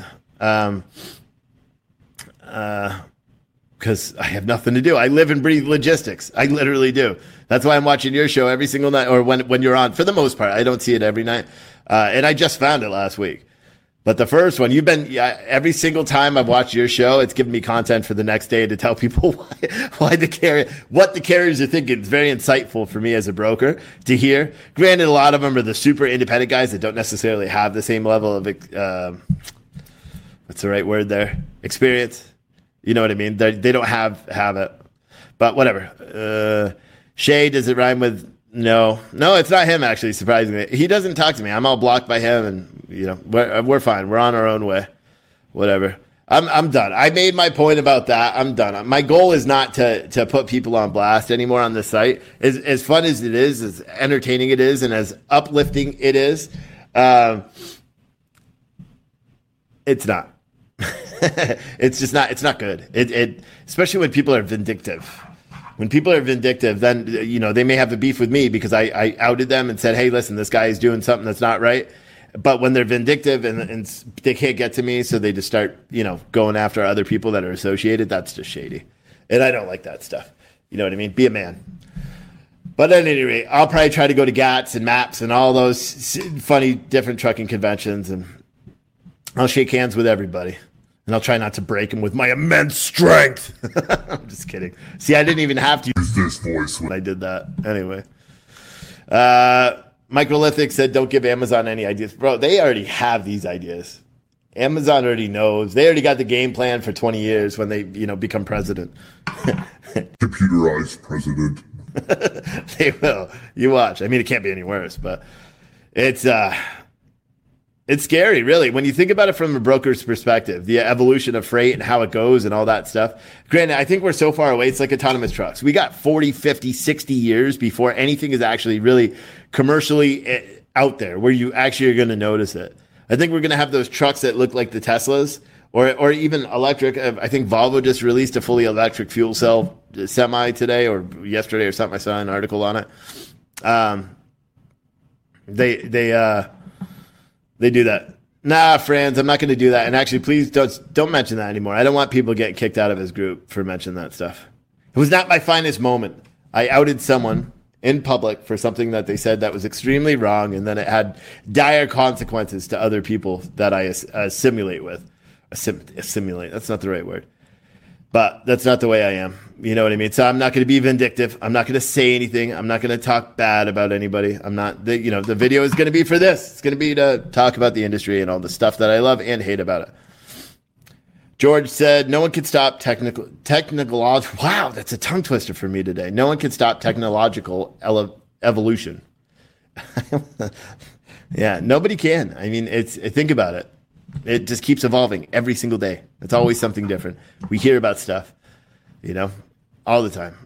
Because I have nothing to do. I live and breathe logistics. I literally do. That's why I'm watching your show every single night, or when you're on. For the most part, I don't see it every night. And I just found it last week. But the first one, every single time I've watched your show, it's given me content for the next day to tell people what the carriers are thinking. It's very insightful for me as a broker to hear. Granted, a lot of them are the super independent guys that don't necessarily have the same level of, what's the right word there? Experience. You know what I mean? They don't have it. But whatever. Shay, does it rhyme with... No, it's not him, actually, surprisingly. He doesn't talk to me. I'm all blocked by him, and, we're fine. We're on our own way. Whatever. I'm done. I made my point about that. I'm done. My goal is not to put people on blast anymore on this site. As fun as it is, as entertaining it is, and as uplifting it is, it's not. It's just not. It's not good. It especially when people are vindictive. When people are vindictive, then, they may have a beef with me because I outed them and said, hey, listen, this guy is doing something that's not right. But when they're vindictive and they can't get to me, so they just start, going after other people that are associated, that's just shady. And I don't like that stuff. You know what I mean? Be a man. But at any rate, I'll probably try to go to GATS and MAPS and all those funny different trucking conventions, and I'll shake hands with everybody. And I'll try not to break him with my immense strength. I'm just kidding. See, I didn't even have to use this voice when I did that. Anyway. Microlithic said, don't give Amazon any ideas. Bro, they already have these ideas. Amazon already knows. They already got the game plan for 20 years when they, become president. Computerized president. They will. You watch. I mean, it can't be any worse, but it's scary, really, when you think about it from a broker's perspective, the evolution of freight and how it goes and all that stuff. Granted, I think we're so far away, it's like autonomous trucks. We got 40, 50, 60 years before anything is actually really commercially out there where you actually are going to notice it. I think we're going to have those trucks that look like the Teslas or even electric. I think Volvo just released a fully electric fuel cell semi today or yesterday or something. I saw an article on it. They do that. Nah, friends, I'm not going to do that. And actually, please don't mention that anymore. I don't want people getting kicked out of his group for mentioning that stuff. It was not my finest moment. I outed someone in public for something that they said that was extremely wrong, and then it had dire consequences to other people that I assimilate with. Assimilate, that's not the right word. But that's not the way I am. You know what I mean? So I'm not going to be vindictive. I'm not going to say anything. I'm not going to talk bad about anybody. I'm not, the video is going to be for this. It's going to be to talk about the industry and all the stuff that I love and hate about it. George said, no one can stop technical. Wow, that's a tongue twister for me today. No one can stop technological evolution. Yeah, nobody can. I mean, think about it. It just keeps evolving every single day. It's always something different. We hear about stuff, all the time.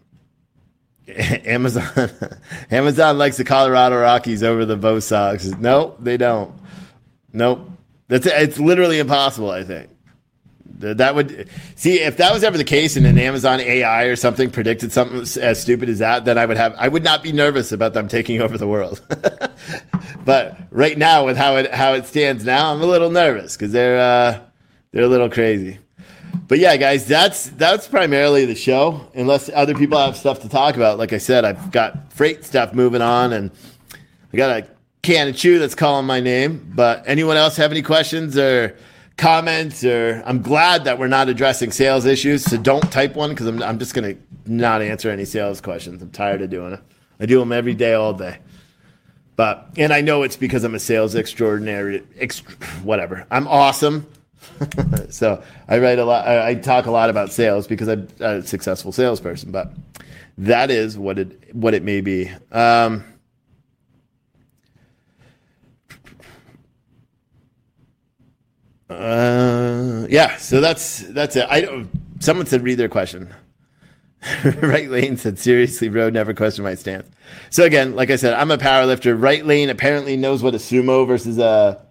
Amazon likes the Colorado Rockies over the Bo Sox. No, they don't. Nope. It's literally impossible, I think. That would see if that was ever the case and an Amazon AI or something predicted something as stupid as that, then I would not be nervous about them taking over the world. But right now, with how it stands now, I'm a little nervous because they're a little crazy. But yeah, guys, that's primarily the show. Unless other people have stuff to talk about, like I said, I've got freight stuff moving on, and I got a can of chew that's calling my name. But anyone else have any questions or comments? Or I'm glad that we're not addressing sales issues, so don't type one because I'm just gonna not answer any sales questions. I'm tired of doing it. I do them every day, all day. And I know it's because I'm a sales extraordinary, whatever. I'm awesome. So I write a lot. I talk a lot about sales because I'm a successful salesperson. But that is what it may be. Yeah. So that's it. Someone said read their question. Right Lane said, seriously, bro, never question my stance. So again, like I said, I'm a power lifter. Right Lane apparently knows what a sumo versus a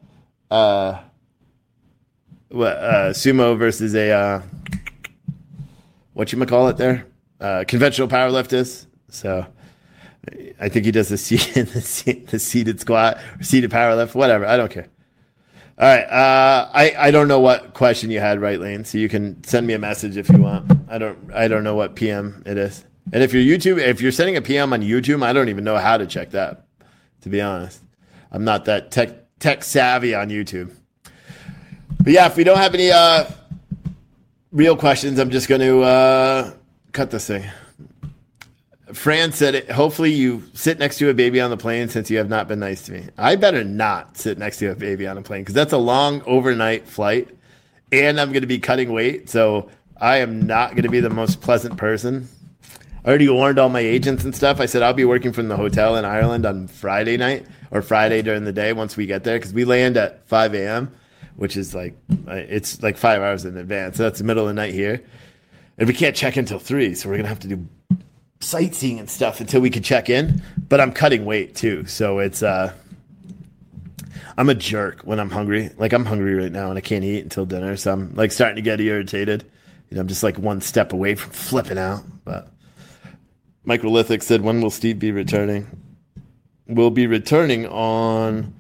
whatchamacallit there? Conventional power lift is. So I think he does the seated squat or seated power lift, whatever. I don't care. All right. I don't know what question you had, Right Lane, so you can send me a message if you want. I don't know what PM it is. And if you're sending a PM on YouTube, I don't even know how to check that, to be honest. I'm not that tech savvy on YouTube. yeah, if we don't have any real questions, I'm just going to cut this thing. Fran said, hopefully you sit next to a baby on the plane since you have not been nice to me. I better not sit next to a baby on a plane because that's a long overnight flight and I'm going to be cutting weight. So I am not going to be the most pleasant person. I already warned all my agents and stuff. I said I'll be working from the hotel in Ireland on Friday night or Friday during the day once we get there because we land at 5 a.m., which is it's like 5 hours in advance. So that's the middle of the night here. And we can't check until 3, so we're going to have to do sightseeing and stuff until we can check in. But I'm cutting weight too, so it's I'm a jerk when I'm hungry. Like I'm hungry right now and I can't eat until dinner, so I'm like starting to get irritated. I'm just like one step away from flipping out. But Microlithic said, when will Steve be returning? We'll be returning on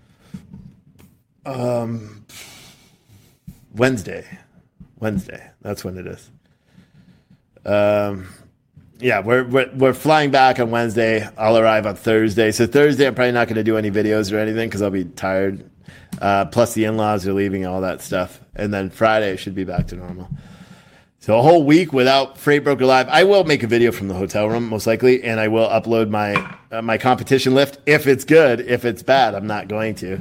Wednesday. That's when it is. Yeah, we're flying back on Wednesday. I'll arrive on Thursday. So Thursday, I'm probably not going to do any videos or anything because I'll be tired. Plus the in-laws are leaving and all that stuff. And then Friday, I should be back to normal. So a whole week without Freight Broker Live. I will make a video from the hotel room, most likely, and I will upload my competition lift if it's good. If it's bad, I'm not going to.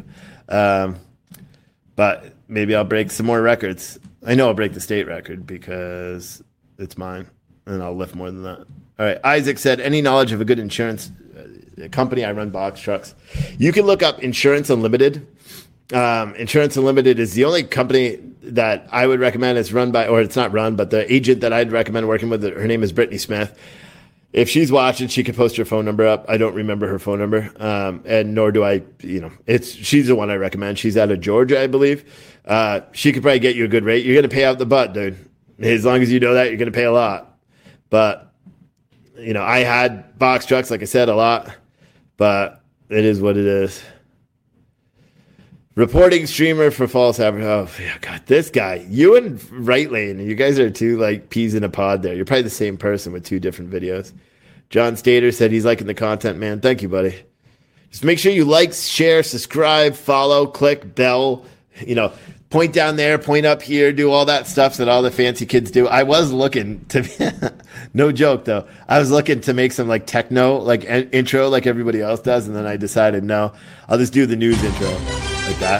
But maybe I'll break some more records. I know I'll break the state record because it's mine, and I'll lift more than that. All right. Isaac said, any knowledge of a good insurance company? I run box trucks. You can look up Insurance Unlimited. Insurance Unlimited is the only company that I would recommend. It's run by, or it's not run, but the agent that I'd recommend working with, her name is Brittany Smith. If she's watching, she could post her phone number up. I don't remember her phone number, and nor do I. She's the one I recommend. She's out of Georgia, I believe. She could probably get you a good rate. You're going to pay out the butt, dude. As long as you know that, you're going to pay a lot. But I had box trucks, like I said, a lot. But it is what it is. Reporting streamer for false advertising. Oh, yeah, God, this guy. You and Right Lane, you guys are two like peas in a pod there. You're probably the same person with two different videos. John Stater said he's liking the content, man. Thank you, buddy. Just make sure you like, share, subscribe, follow, click, bell. Point down there, point up here, do all that stuff that all the fancy kids do. I was looking to, no joke though, I was looking to make some like techno, like intro like everybody else does. And then I decided, no, I'll just do the news intro. Like that.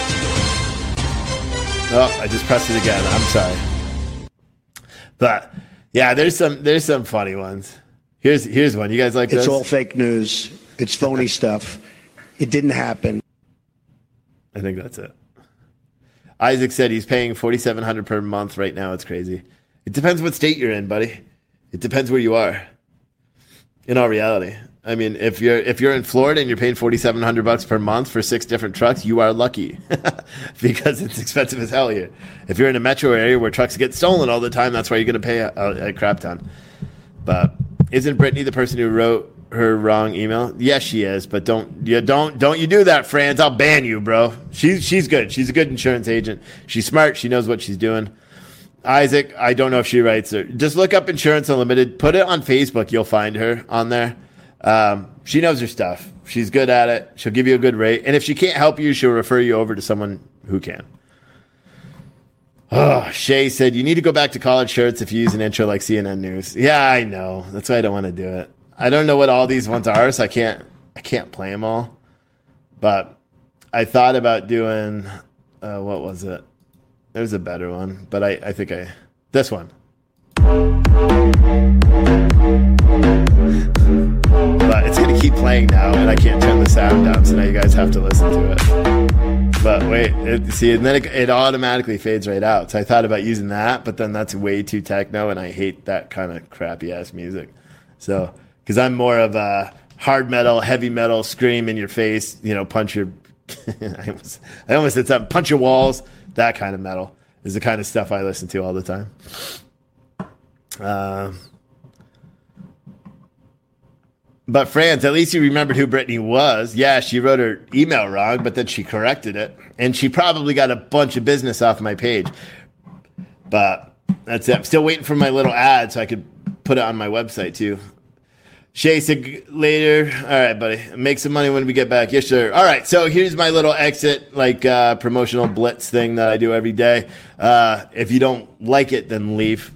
Oh, I just pressed it again. I'm sorry. But yeah, there's some funny ones. Here's one. You guys like this? It's all fake news. It's phony stuff. It didn't happen. I think that's it. Isaac said he's paying $4,700 per month right now. It's crazy. It depends what state you're in, buddy. It depends where you are. In all reality. I mean, if you're in Florida and you're paying $4,700 per month for 6 different trucks, you are lucky because it's expensive as hell here. If you're in a metro area where trucks get stolen all the time, that's why you're going to pay a crap ton. But isn't Brittany the person who wrote her wrong email? Yes, she is. But don't you do that, Franz? I'll ban you, bro. She's good. She's a good insurance agent. She's smart. She knows what she's doing. Isaac, I don't know if she writes her. Just look up Insurance Unlimited. Put it on Facebook. You'll find her on there. She knows her stuff. She's good at it. She'll give you a good rate. And if she can't help you, she'll refer you over to someone who can. Oh, Shay said, you need to go back to collared shirts if you use an intro like CNN News. Yeah, I know. That's why I don't want to do it. I don't know what all these ones are, so I can't play them all. But I thought about doing, what was it? There's a better one, but I think this one. But it's going to keep playing now, and I can't turn the sound down, so now you guys have to listen to it. But wait, and then it automatically fades right out. So I thought about using that, but then that's way too techno, and I hate that kind of crappy-ass music. So, because I'm more of a hard metal, heavy metal, scream in your face, punch your... I almost said something. Punch your walls. That kind of metal is the kind of stuff I listen to all the time. But Franz, at least you remembered who Brittany was. Yeah, she wrote her email wrong, but then she corrected it. And she probably got a bunch of business off my page. But that's it. I'm still waiting for my little ad so I could put it on my website too. Shay said later. All right, buddy. Make some money when we get back. Yes, sir. All right. So here's my little exit, promotional blitz thing that I do every day. If you don't like it, then leave.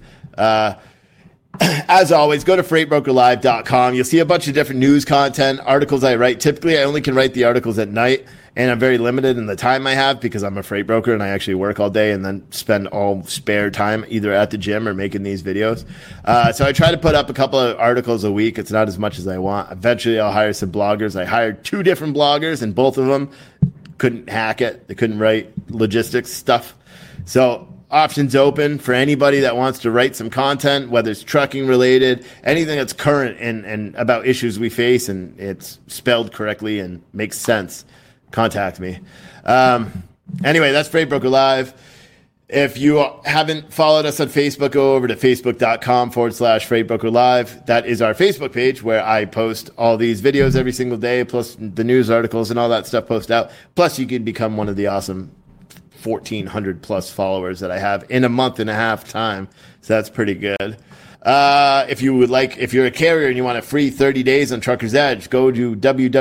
As always, go to freightbrokerlive.com. You'll see a bunch of different news content, articles I write. Typically, I only can write the articles at night, and I'm very limited in the time I have because I'm a freight broker and I actually work all day and then spend all spare time either at the gym or making these videos. So I try to put up a couple of articles a week. It's not as much as I want. Eventually, I'll hire some bloggers. I hired 2 different bloggers, and both of them couldn't hack it. They couldn't write logistics stuff. So options open for anybody that wants to write some content, whether it's trucking related, anything that's current and about issues we face and it's spelled correctly and makes sense. Contact me. Anyway, that's Freight Broker Live. If you haven't followed us on Facebook, go over to facebook.com/Freight Broker Live. That is our Facebook page where I post all these videos every single day, plus the news articles and all that stuff post out. Plus, you can become one of the awesome 1,400 plus followers that I have in a month and a half time. So that's pretty good. If you're a carrier and you want a free 30 days on Trucker's Edge, go to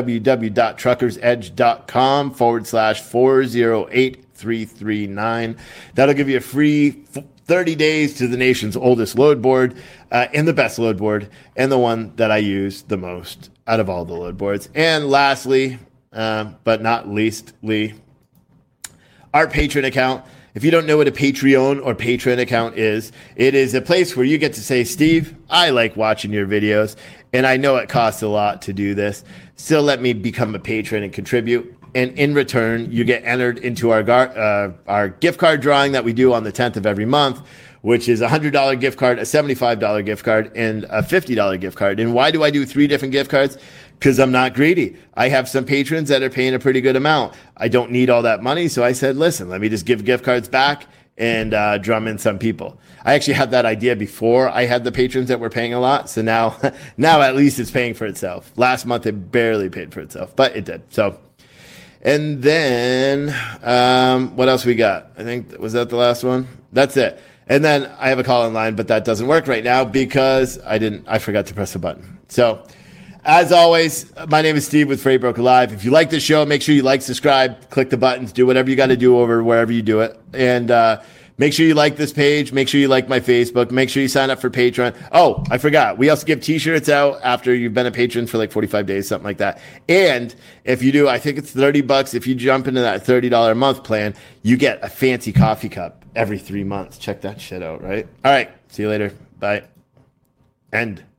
www.truckersedge.com/408-339. That'll give you a free 30 days to the nation's oldest load board, and the best load board, and the one that I use the most out of all the load boards. And lastly, but not leastly, our Patreon account. If you don't know what a Patreon or Patreon account is, it is a place where you get to say, Steve, I like watching your videos, and I know it costs a lot to do this. So let me become a patron and contribute. And in return, you get entered into our gift card drawing that we do on the 10th of every month, which is a $100 gift card, a $75 gift card, and a $50 gift card. And why do I do 3 different gift cards? Because I'm not greedy. I have some patrons that are paying a pretty good amount. I don't need all that money. So I said, listen, let me just give gift cards back and drum in some people. I actually had that idea before I had the patrons that were paying a lot. So now at least it's paying for itself. Last month, it barely paid for itself, but it did. So, and then what else we got? I think, was that the last one? That's it. And then I have a call-in line, but that doesn't work right now because I forgot to press a button. So, as always, my name is Steve with Freight Broker Live. If you like this show, make sure you like, subscribe, click the buttons, do whatever you got to do over wherever you do it. And make sure you like this page. Make sure you like my Facebook. Make sure you sign up for Patreon. Oh, I forgot. We also give T-shirts out after you've been a patron for like 45 days, something like that. And if you do, I think it's $30. If you jump into that $30 a month plan, you get a fancy coffee cup every 3 months. Check that shit out, right? All right. See you later. Bye. End.